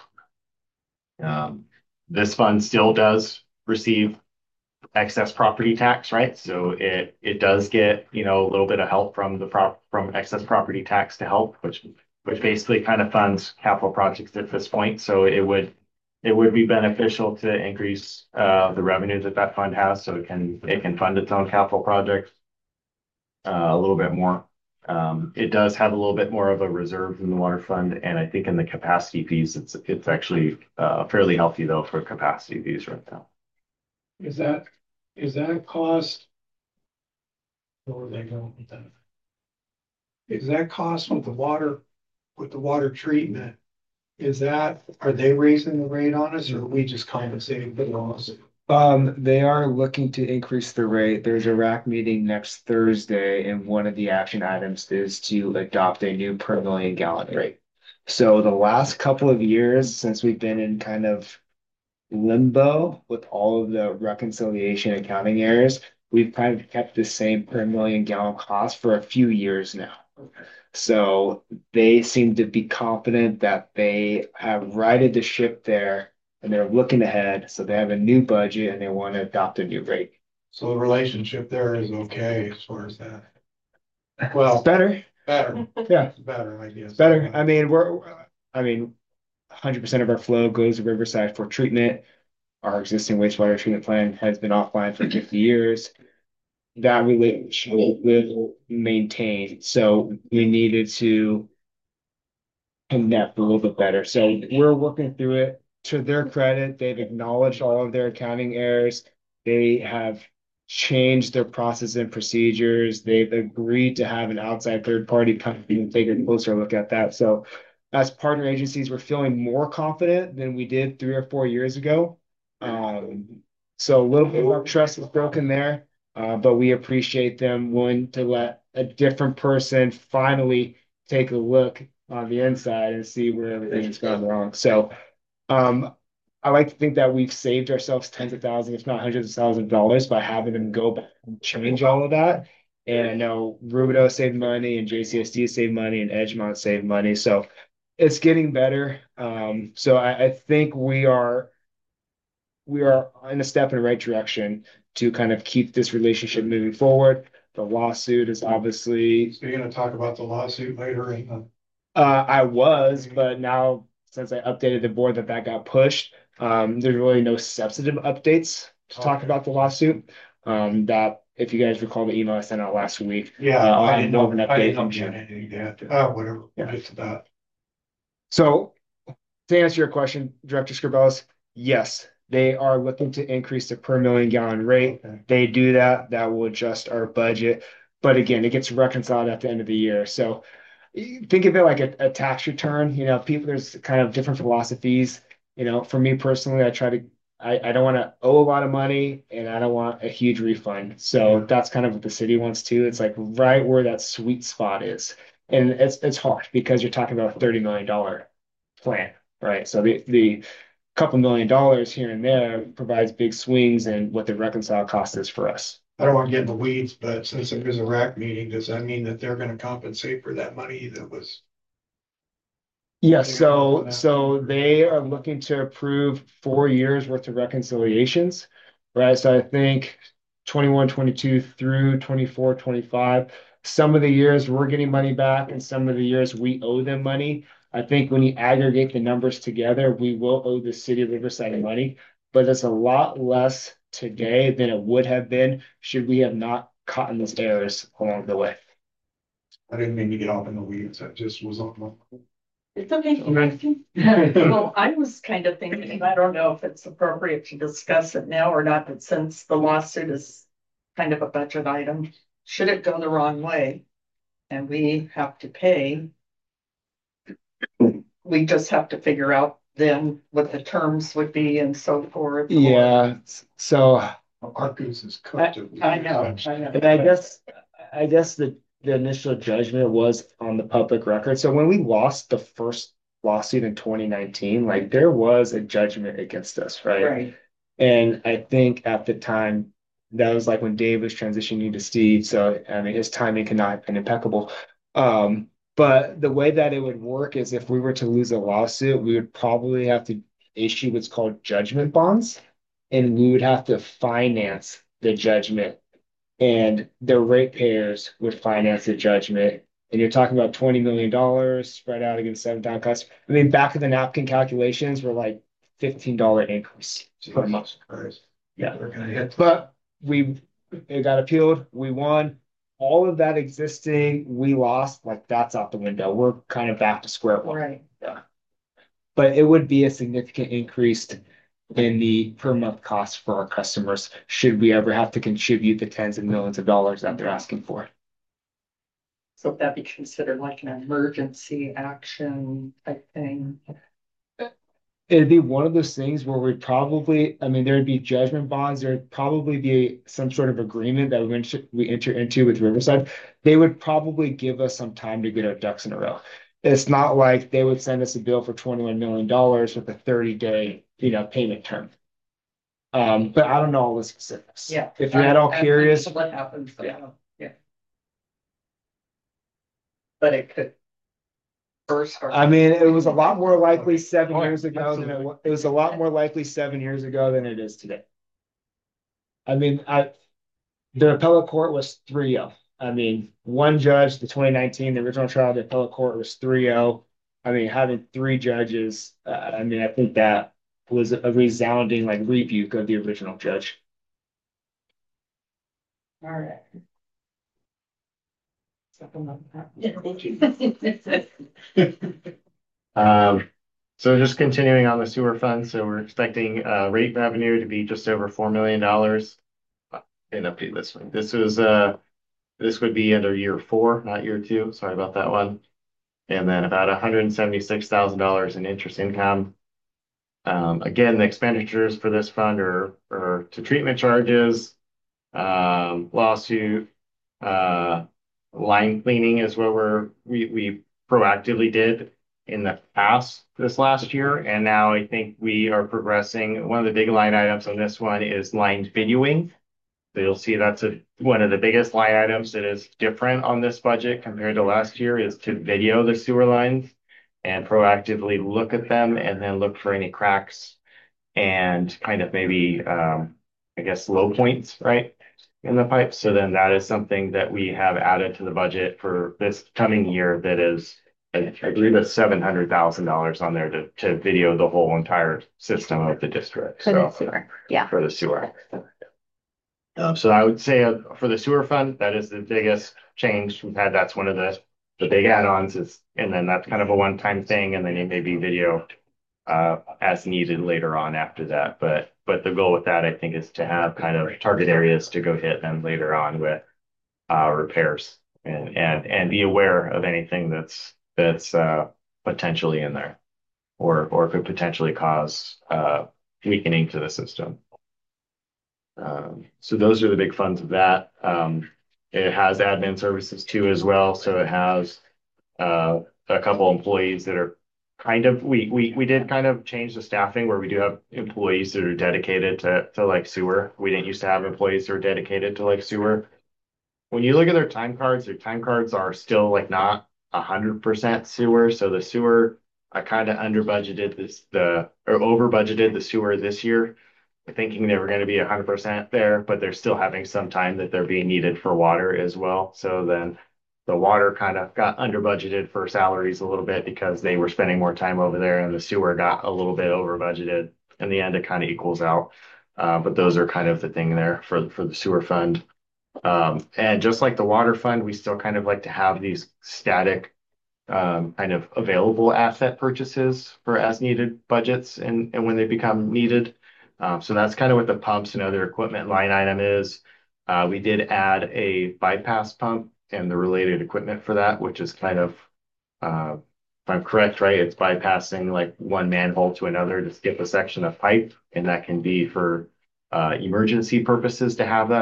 This fund still does receive excess property tax, right? So it does get, a little bit of help from excess property tax to help, which basically kind of funds capital projects at this point. So it would be beneficial to increase the revenue that fund has, so it can fund its own capital projects a little bit more. It does have a little bit more of a reserve in the water fund, and I think in the capacity fees, it's actually fairly healthy though for capacity fees right now. Is that a cost? Where are they going with that? Is that cost with the water treatment? Are they raising the rate on us, or are we just compensating for the loss? They are looking to increase the rate. There's a RAC meeting next Thursday, and one of the action items is to adopt a new per million gallon rate. So the last couple of years, since we've been in kind of limbo with all of the reconciliation accounting errors, we've kind of kept the same per million gallon cost for a few years now. So they seem to be confident that they have righted the ship there and they're looking ahead. So they have a new budget and they want to adopt a new rate. So the relationship there is okay as far as that. It's Well, better. better, Yeah, better, I guess. better. I mean, 100% of our flow goes to Riverside for treatment. Our existing wastewater treatment plant has been offline for 50 years. That relationship will maintain. So we needed to connect a little bit better. So we're working through it. To their credit, they've acknowledged all of their accounting errors. They have changed their process and procedures. They've agreed to have an outside third party come in and take a closer look at that. So as partner agencies, we're feeling more confident than we did 3 or 4 years ago. So a little bit more trust is broken there, but we appreciate them willing to let a different person finally take a look on the inside and see where everything's gone wrong. So I like to think that we've saved ourselves tens of thousands, if not hundreds of thousands of dollars by having them go back and change all of that. And I know Rubidoux saved money and JCSD saved money and Edgemont saved money. So it's getting better. So I think we are in a step in the right direction to kind of keep this relationship moving forward. The lawsuit is obviously So you're gonna talk about the lawsuit later in the. I was, but now since I updated the board that got pushed, there's really no substantive updates to talk Okay. about the lawsuit. That if you guys recall the email I sent out last week, Yeah, I'll I have didn't more know, of an I update didn't know from if you Jim. had anything to add to, whatever, we'll Yeah. get to that. So to answer your question, Director Scribellis, yes, they are looking to increase the per million gallon rate. Okay. They do that, that will adjust our budget. But again, it gets reconciled at the end of the year. So think of it like a tax return. People, there's kind of different philosophies. For me personally, I don't want to owe a lot of money and I don't want a huge refund. So that's kind of what the city wants too. It's like right where that sweet spot is. And it's hard because you're talking about a $30 million plan, right? So the couple $1 million here and there provides big swings in what the reconcile cost is for us. I don't want to get in the weeds, but since it was a RAC meeting, does that mean that they're gonna compensate for that money that was? Yes, Yeah, so that- so they are looking to approve 4 years worth of reconciliations, right? So I think 21, 22 through 24, 25. Some of the years we're getting money back and some of the years we owe them money. I think when you aggregate the numbers together, we will owe the city of Riverside money, but it's a lot less today than it would have been should we have not caught in these errors along the way. I didn't mean to get off in the weeds, I just was on. It's okay. Well, I was kind of thinking, and I don't know if it's appropriate to discuss it now or not, but since the lawsuit is kind of a budget item, should it go the wrong way and we have to pay, we just have to figure out then what the terms would be and so forth. Yeah, so Our goose is cooked. I know. and I guess the initial judgment was on the public record. So when we lost the first lawsuit in 2019, like there was a judgment against us, right? Right. And I think at the time that was like when Dave was transitioning to Steve. So I mean his timing could not have been impeccable. But the way that it would work is if we were to lose a lawsuit, we would probably have to issue what's called judgment bonds, and we would have to finance the judgment and the ratepayers would finance the judgment. And you're talking about $20 million spread out against 7,000 customers. I mean, back of the napkin calculations were like $15 increase per month. Yeah. We're gonna hit. But it got appealed, we won. All of that existing, we lost, like that's out the window. We're kind of back to square one. Right. Yeah. But it would be a significant increase in the per month cost for our customers should we ever have to contribute the tens of millions of dollars that they're asking for. So that be considered like an emergency action type thing. It'd be one of those things where I mean, there'd be judgment bonds, there'd probably be some sort of agreement that we enter into with Riverside. They would probably give us some time to get our ducks in a row. It's not like they would send us a bill for $21 million with a 30-day, payment term. But I don't know all the specifics. Yeah. If you're at all I- curious, What happens? Yeah. Yeah. but it could burst. Or I mean, it was a lot more likely 7 years Oh, ago than absolutely. it was a lot more likely 7 years ago than it is today. I mean, the appellate court was 3-0. I mean, one judge, the 2019, the original trial, the appellate court was 3-0. I mean, having three judges, I mean, I think that was a resounding like rebuke of the original judge. All right. So just continuing on the sewer fund, so we're expecting rate revenue to be just over $4 million. And update this one. This would be under year 4, not year 2. Sorry about that one. And then about $176,000 in interest income. Again, the expenditures for this fund are to treatment charges, lawsuit, line cleaning is what we proactively did in the past this last year. And now I think we are progressing. One of the big line items on this one is line videoing. So you'll see that's one of the biggest line items that is different on this budget compared to last year is to video the sewer lines and proactively look at them and then look for any cracks and kind of maybe, I guess, low points, right, in the pipe. So then that is something that we have added to the budget for this coming year that is, I believe it's $700,000 on there to video the whole entire system of the district. For the sewer. Yeah. For the sewer. So I would say for the sewer fund, that is the biggest change we've had. That's one of the big add-ons is, and then that's kind of a one-time thing, and then you maybe video as needed later on after that. But the goal with that, I think, is to have kind of target areas to go hit them later on with repairs and be aware of anything that's potentially in there or could potentially cause weakening to the system. So those are the big funds of that. It has admin services too as well. So it has a couple employees that are kind of we did kind of change the staffing where we do have employees that are dedicated to like sewer. We didn't used to have employees that are dedicated to like sewer. When you look at their time cards are still like not 100% sewer. So the sewer, I kind of under budgeted or over budgeted the sewer this year, thinking they were going to be 100% there, but they're still having some time that they're being needed for water as well. So then the water kind of got under budgeted for salaries a little bit because they were spending more time over there, and the sewer got a little bit over budgeted. In the end, it kind of equals out. But those are kind of the thing there for the sewer fund. And just like the water fund, we still kind of like to have these static kind of available asset purchases for as needed budgets and when they become needed. So that's kind of what the pumps and other equipment line item is. We did add a bypass pump and the related equipment for that, which is kind of, if I'm correct, right, it's bypassing like one manhole to another to skip a section of pipe, and that can be for emergency purposes to have that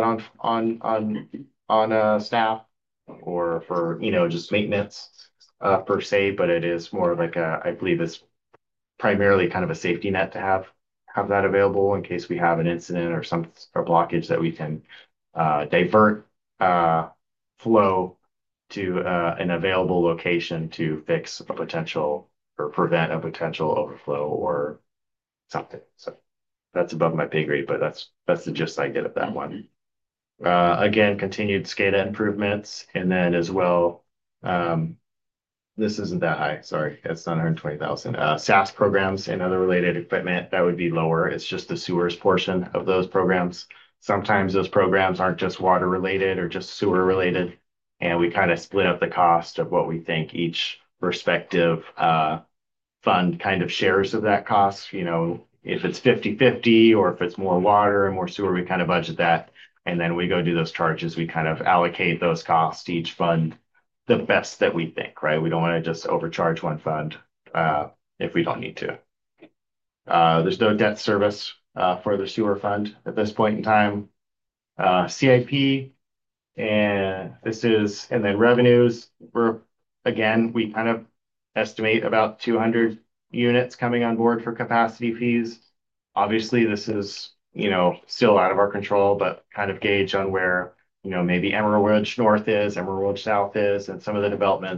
on staff or for just maintenance per se, but it is more of like I believe it's primarily kind of a safety net to have that available in case we have an incident or blockage that we can divert flow to an available location to fix a potential or prevent a potential overflow or something. So that's above my pay grade, but that's the gist I get of that one. Again, continued SCADA improvements, and then as well, this isn't that high. Sorry, it's not 120,000. SAS programs and other related equipment, that would be lower. It's just the sewers portion of those programs. Sometimes those programs aren't just water related or just sewer related. And we kind of split up the cost of what we think each respective fund kind of shares of that cost. If it's 50-50 or if it's more water and more sewer, we kind of budget that. And then we go do those charges. We kind of allocate those costs to each fund the best that we think, right? We don't want to just overcharge one fund if we don't need to. There's no debt service for the sewer fund at this point in time. CIP, and then revenues, we kind of estimate about 200 units coming on board for capacity fees. Obviously, this is, still out of our control, but kind of gauge on where maybe Emerald Ridge North is, Emerald Ridge South is, and some of the developments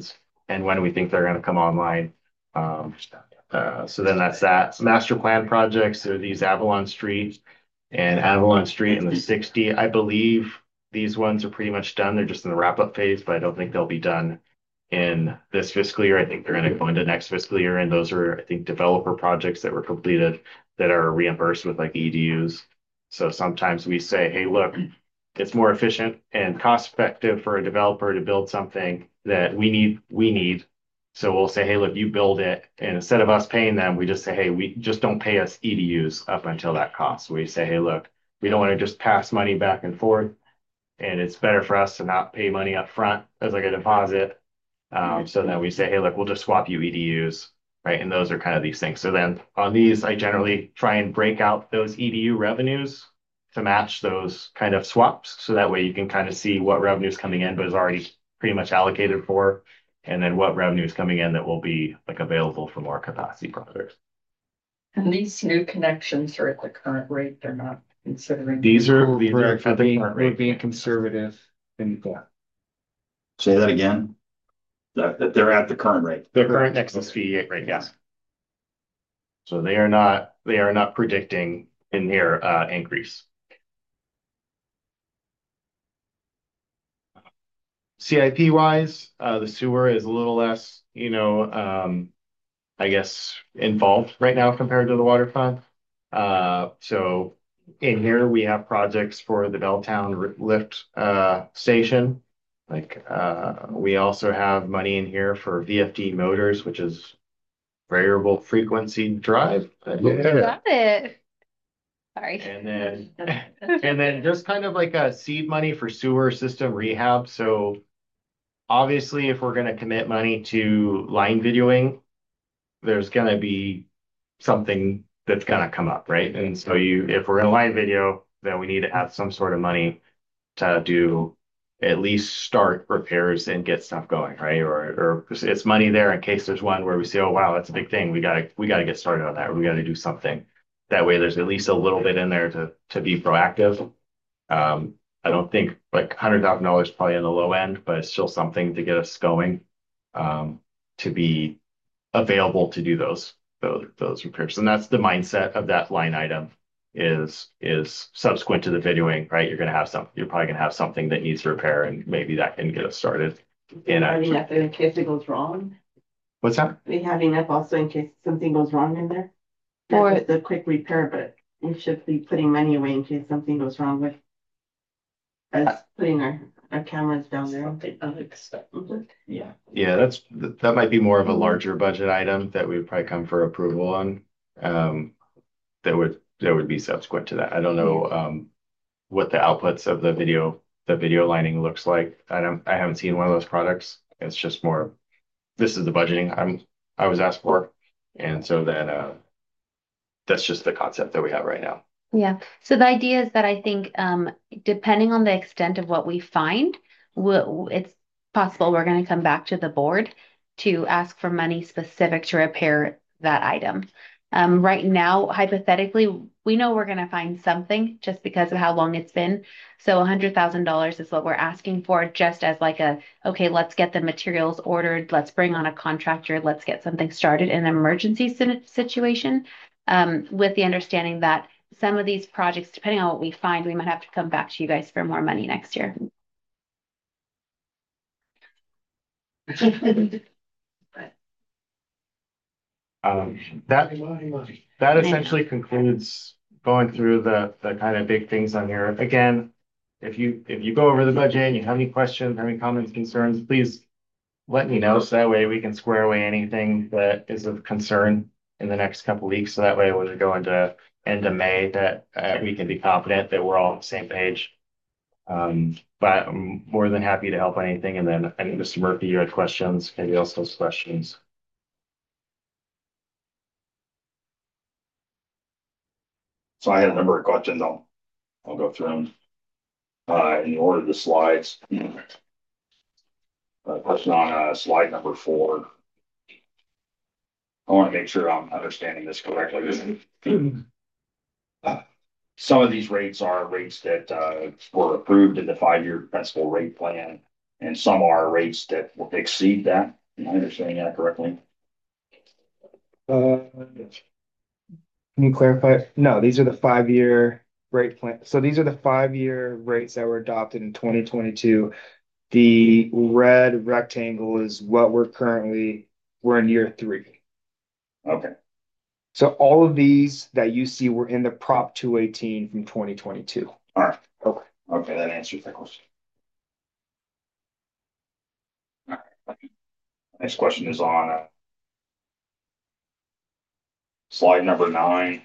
and when we think they're going to come online. So then that's that. Master plan projects are these Avalon Street and Avalon Street and the 60. I believe these ones are pretty much done. They're just in the wrap up phase, but I don't think they'll be done in this fiscal year. I think they're going to go into next fiscal year. And those are, I think, developer projects that were completed that are reimbursed with like EDUs. So sometimes we say, hey, look, it's more efficient and cost effective for a developer to build something that we need. So we'll say, hey, look, you build it. And instead of us paying them, we just say, hey, we just don't pay us EDUs up until that cost. We say, hey, look, we don't want to just pass money back and forth. And it's better for us to not pay money up front as like a deposit. So then we say, hey, look, we'll just swap you EDUs, right? And those are kind of these things. So then on these, I generally try and break out those EDU revenues to match those kind of swaps. So that way you can kind of see what revenue is coming in, but is already pretty much allocated for, and then what revenue is coming in that will be like available for more capacity projects. And these new connections are at the current rate, they're not considering. These are Correct. at the current We're rate. being conservative and yeah. Say that again. That they're at the current rate. The current Nexus fee rate, yes. So they are not predicting in here increase. CIP wise, the sewer is a little less, I guess, involved right now compared to the water fund. So in here we have projects for the Belltown lift station. Like we also have money in here for VFD motors, which is variable frequency drive. Got it. Sorry. And then just kind of like a seed money for sewer system rehab. So obviously, if we're going to commit money to line videoing, there's going to be something that's going to come up, right? And so if we're in line video, then we need to have some sort of money to do at least start repairs and get stuff going, right? Or it's money there in case there's one where we say, oh wow, that's a big thing. We gotta get started on that. Or we gotta do something. That way there's at least a little bit in there to be proactive. I don't think like $100,000 probably on the low end, but it's still something to get us going, to be available to do those repairs. And that's the mindset of that line item is subsequent to the videoing, right? You're probably gonna have something that needs repair, and maybe that can get us started. Having that in case it goes wrong. What's that? We having that also in case something goes wrong in there. Or Not just a quick repair, but we should be putting money away in case something goes wrong with us putting our cameras down there. Something unexpected. Yeah. Yeah, that might be more of a larger budget item that we would probably come for approval on. That would be subsequent to that. I don't know what the outputs of the video lining looks like. I haven't seen one of those products. It's just more, this is the budgeting I was asked for. And so then that's just the concept that we have right now. yeah. So the idea is that I think depending on the extent of what we find, it's possible we're going to come back to the board to ask for money specific to repair that item. Right now, hypothetically, we know we're going to find something just because of how long it's been. So $100,000 is what we're asking for, just as like okay, let's get the materials ordered. Let's bring on a contractor. Let's get something started in an emergency situation, with the understanding that some of these projects, depending on what we find, we might have to come back to you guys for more money next year. That essentially concludes going through the kind of big things on here. Again, if you go over the budget and you have any questions, have any comments, concerns, please let me know, so that way we can square away anything that is of concern in the next couple weeks. So that way when we go into end of May, that we can be confident that we're all on the same page. But I'm more than happy to help on anything. And then I think Mr. Murphy, you had questions. Maybe else has questions. So I had a number of questions. I'll go through them in order of the slides. Question on slide number 4. I want to make sure I'm understanding this correctly. Some of these rates are rates that were approved in the 5-year principal rate plan, and some are rates that will exceed that. Am I understanding that correctly? Can you clarify? No, these are the 5-year rate plan. So these are the 5-year rates that were adopted in 2022. The red rectangle is what we're in year 3. Okay, So all of these that you see were in the Prop 218 from 2022. all right. Okay. Okay, that answers that question. All right. Next question is on slide number 9.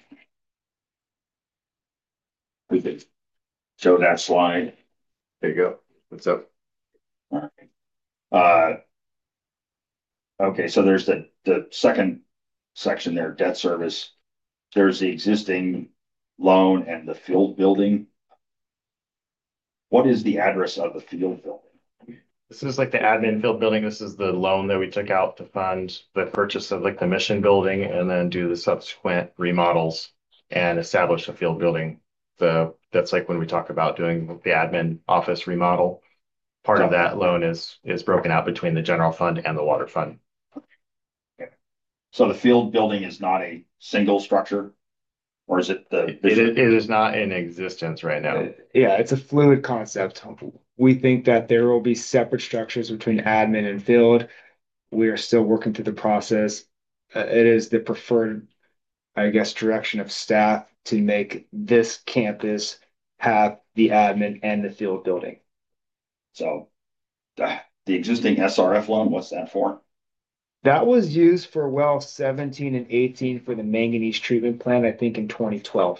We could show that slide. There you go. What's up? All right. Okay, so there's the second section there, debt service. There's the existing loan and the field building. What is the address of the field building? This is like the admin field building. This is the loan that we took out to fund the purchase of like the mission building and then do the subsequent remodels and establish a field building. That's like when we talk about doing the admin office remodel. Part of that loan is broken out between the general fund and the water fund. Okay. So the field building is not a single structure, or is it the? It is not in existence right now. Yeah, it's a fluid concept. We think that there will be separate structures between admin and field. We are still working through the process. It is the preferred, I guess, direction of staff to make this campus have the admin and the field building. So the existing SRF loan, what's that for? That was used for well 17 and 18 for the manganese treatment plant, I think in 2012.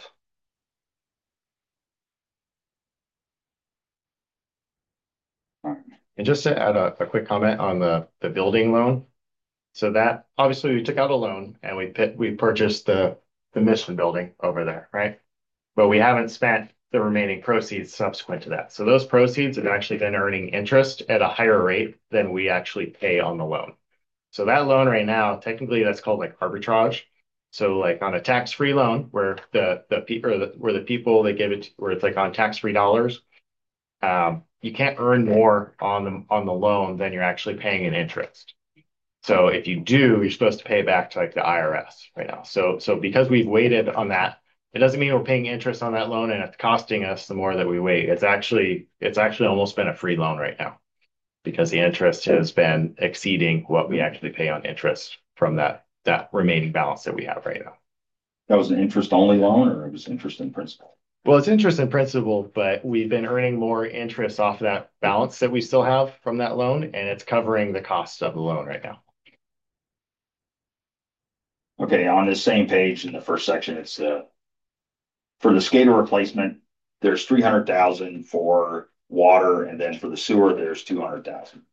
And just to add a quick comment on the building loan. So that obviously we took out a loan and we purchased the mission building over there, right? But we haven't spent the remaining proceeds subsequent to that. So those proceeds have actually been earning interest at a higher rate than we actually pay on the loan. So that loan right now, technically that's called like arbitrage. So like on a tax-free loan where the people that give it where it's like on tax-free dollars, you can't earn more on the loan than you're actually paying in interest. So if you do, you're supposed to pay back to like the IRS right now. So because we've waited on that, it doesn't mean we're paying interest on that loan and it's costing us the more that we wait. It's actually almost been a free loan right now because the interest has been exceeding what we actually pay on interest from that remaining balance that we have right now. That was an interest only loan, or it was interest in principal? Well, it's interest in principal, but we've been earning more interest off that balance that we still have from that loan, and it's covering the cost of the loan right now. Okay, on this same page in the first section, it's for the SCADA replacement, there's 300,000 for water, and then for the sewer, there's 200,000.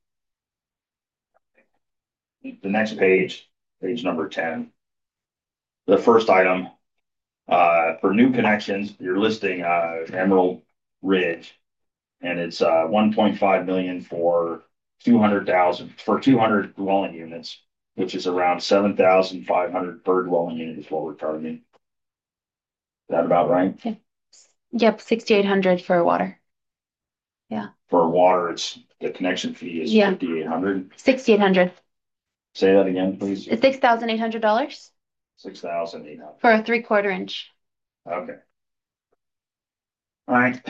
The next page number 10. The first item, for new connections, you're listing Emerald Ridge, and it's 1.5 million for 200,000 for 200 dwelling units, which is around 7,500 per dwelling unit is what we're targeting. Is that about right? Yep, 6,800 for water. For water, it's the connection fee is 5,800. 6,800. Say that again, please. It's $6,800 6,800 for a 3/4 inch. Okay. All right.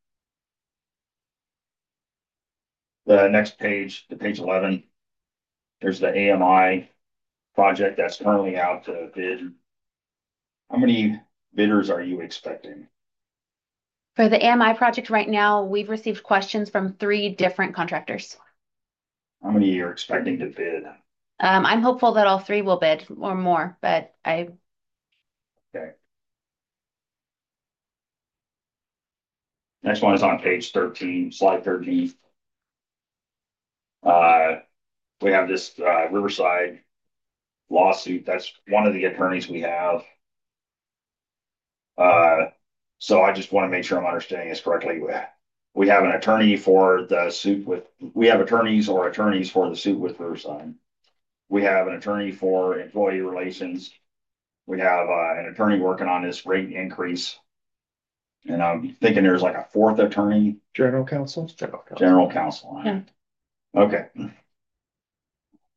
The next page, to page 11, there's the AMI project that's currently out to bid. How many bidders are you expecting? For the AMI project right now, we've received questions from 3 different contractors. How many you're expecting to bid? I'm hopeful that all 3 will bid or more, but Okay. Next one is on page 13, slide 13. We have this Riverside lawsuit. That's one of the attorneys we have. So I just want to make sure I'm understanding this correctly. We have an attorney for the suit we have attorneys for the suit with Riverside. We have an attorney for employee relations. We have an attorney working on this rate increase. And I'm thinking there's like a 4th attorney. General counsel? General counsel. Yeah. Okay.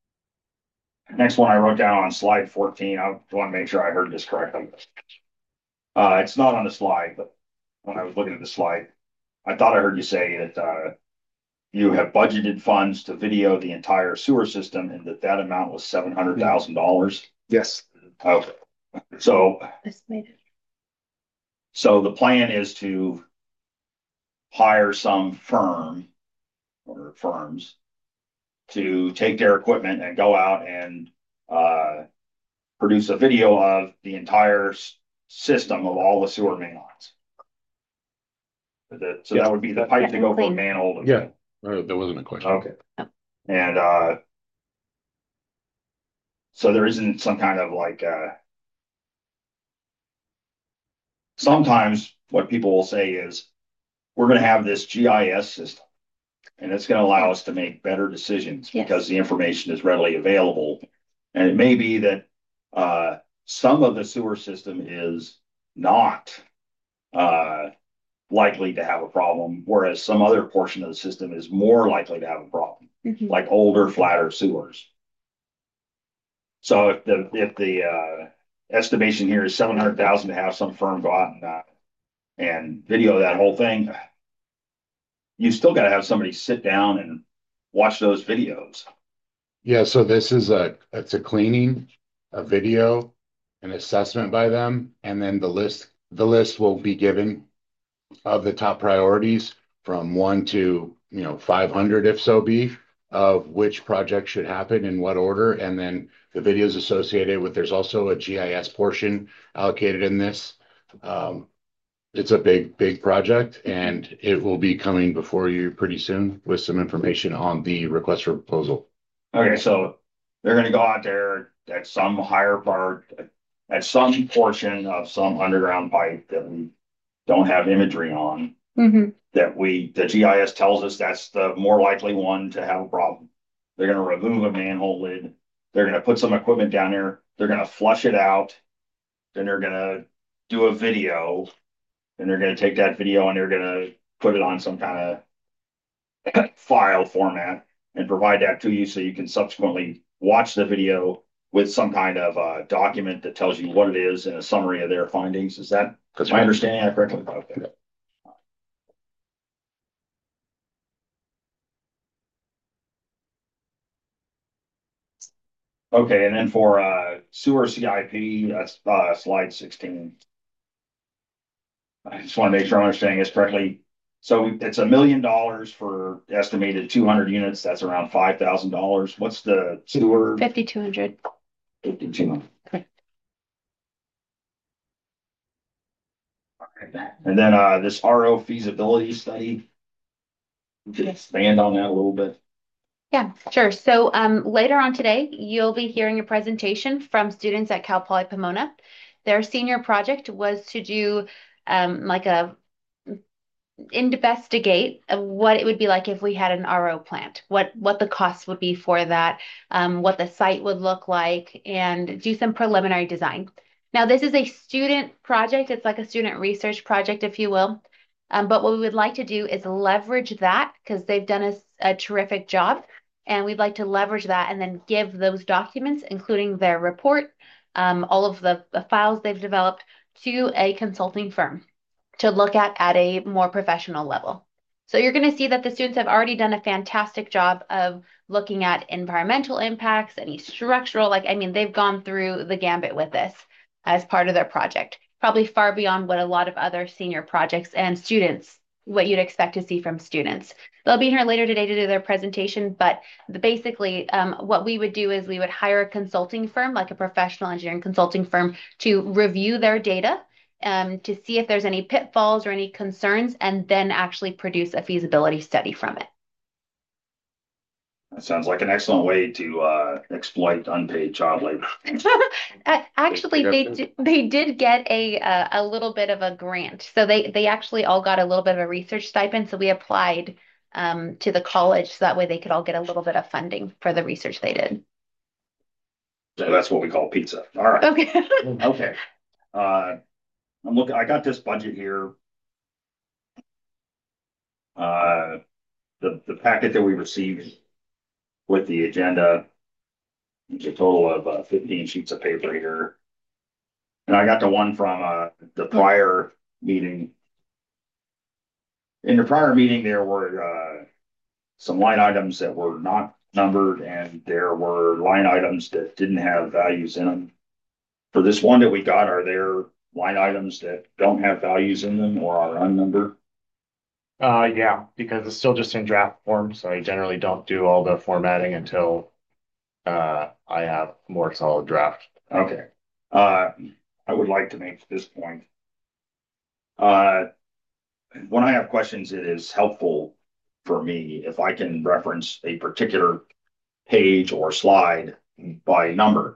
Next one I wrote down on slide 14. I want to make sure I heard this correctly. It's not on the slide, but when I was looking at the slide, I thought I heard you say that you have budgeted funds to video the entire sewer system and that amount was $700,000. Yes. Okay. So Estimated. the plan is to hire some firm or firms to take their equipment and go out and produce a video of the entire system of all the sewer main lines. So that would be the pipe to go from manhole to. Yeah. That wasn't a question. Okay. And so there isn't some kind of like sometimes what people will say is we're going to have this GIS system and it's going to allow us to make better decisions because the information is readily available. And it may be that some of the sewer system is not likely to have a problem, whereas some other portion of the system is more likely to have a problem, like older, flatter sewers. So if the estimation here is 700,000 to have some firm go out and video that whole thing, you still got to have somebody sit down and watch those videos. Yeah, so this is it's a cleaning, a video, an assessment by them, and then the list will be given of the top priorities from 1 to 500 if so be, of which project should happen in what order, and then the videos associated with. There's also a GIS portion allocated in this. It's a big project, and it will be coming before you pretty soon with some information on the request for proposal. Okay, so they're going to go out there at some higher part, at some portion of some underground pipe that we don't have imagery on, that the GIS tells us that's the more likely one to have a problem. They're going to remove a manhole lid. They're going to put some equipment down there. They're going to flush it out. Then they're going to do a video. And they're going to take that video and they're going to put it on some kind of file format and provide that to you so you can subsequently watch the video with some kind of document that tells you what it is and a summary of their findings. Is that my understanding that correctly? Okay. Okay, and then for sewer CIP, that's slide 16. I just want to make sure I'm understanding this correctly. So it's $1 million for estimated 200 units. That's around $5,000. What's the sewer? 5,200. 5,200. Okay. And then this RO feasibility study. Could you expand on that a little bit? Yeah, sure. So later on today, you'll be hearing a presentation from students at Cal Poly Pomona. Their senior project was to do investigate what it would be like if we had an RO plant, what the cost would be for that, what the site would look like, and do some preliminary design. Now, this is a student project. It's like a student research project, if you will. But what we would like to do is leverage that because they've done a terrific job. And we'd like to leverage that and then give those documents, including their report, all of the files they've developed, to a consulting firm to look at a more professional level. So you're going to see that the students have already done a fantastic job of looking at environmental impacts, any structural, they've gone through the gambit with this as part of their project, probably far beyond what a lot of other senior projects and students, what you'd expect to see from students. They'll be here later today to do their presentation, but basically what we would do is we would hire a consulting firm, like a professional engineering consulting firm, to review their data to see if there's any pitfalls or any concerns, and then actually produce a feasibility study from it. That sounds like an excellent way to exploit unpaid child labor. Actually, they did get a little bit of a grant. So they actually all got a little bit of a research stipend. So we applied to the college so that way they could all get a little bit of funding for the research they did. So that's what we call pizza. All right. Okay. Okay. I got this budget here. The packet that we received with the agenda There's a total of 15 sheets of paper here. And I got the one from the prior meeting. In the prior meeting, there were some line items that were not numbered, and there were line items that didn't have values in them. For this one that we got, are there line items that don't have values in them or are unnumbered? Yeah, because it's still just in draft form, so I generally don't do all the formatting until I have a more solid draft. Okay. I would like to make this point. When I have questions, it is helpful for me if I can reference a particular page or slide by number.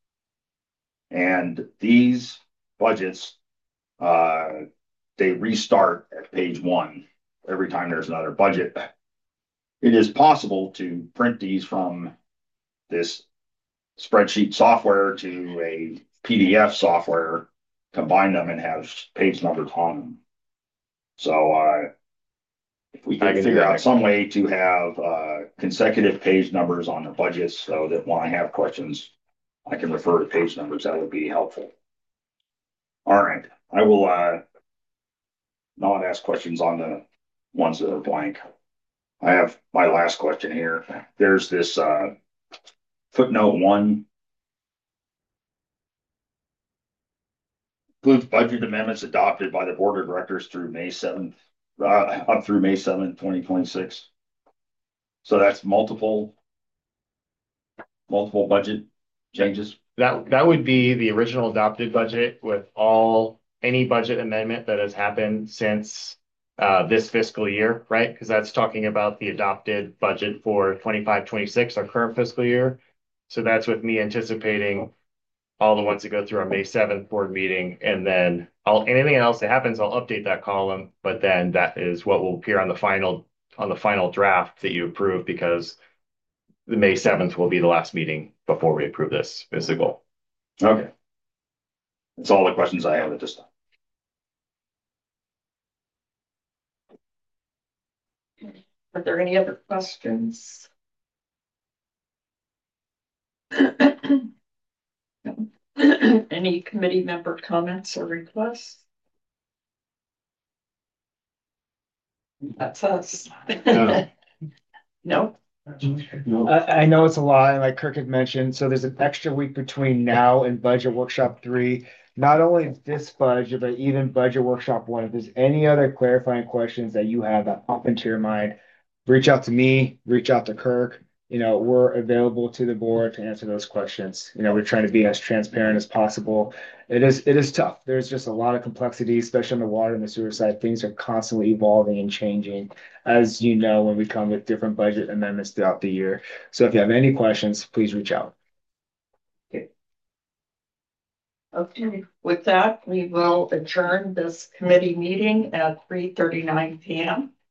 And these budgets, they restart at page 1 every time there's another budget. It is possible to print these from this spreadsheet software to a PDF software, combine them and have page numbers on them. So if we can figure out some way to have consecutive page numbers on the budgets so that when I have questions, I can refer to page numbers, that would be helpful. All right, I will not ask questions on the ones that are blank. I have my last question here. There's this footnote 1. Includes budget amendments adopted by the board of directors through May 7th, up through May 7th, 2026. So that's multiple budget changes. That would be the original adopted budget with any budget amendment that has happened since this fiscal year, right? Because that's talking about the adopted budget for 25-26, our current fiscal year. So that's with me anticipating all the ones that go through our May 7th board meeting, and then anything else that happens, I'll update that column, but then that is what will appear on the final draft that you approve, because the May 7th will be the last meeting before we approve this, is the goal. Okay. That's all the questions I have at this time. Are there any other questions? Any committee member comments or requests? That's us. No. I know it's a lot, and like Kirk had mentioned, so there's an extra week between now and budget workshop 3. Not only this budget, but even budget workshop 1. If there's any other clarifying questions that you have that pop into your mind, reach out to me, reach out to Kirk. We're available to the board to answer those questions. We're trying to be as transparent as possible. It is tough. There's just a lot of complexity, especially on the water and the sewer side. Things are constantly evolving and changing, as you know, when we come with different budget amendments throughout the year. So if you have any questions, please reach out. Okay, with that, we will adjourn this committee meeting at 3:39 p.m.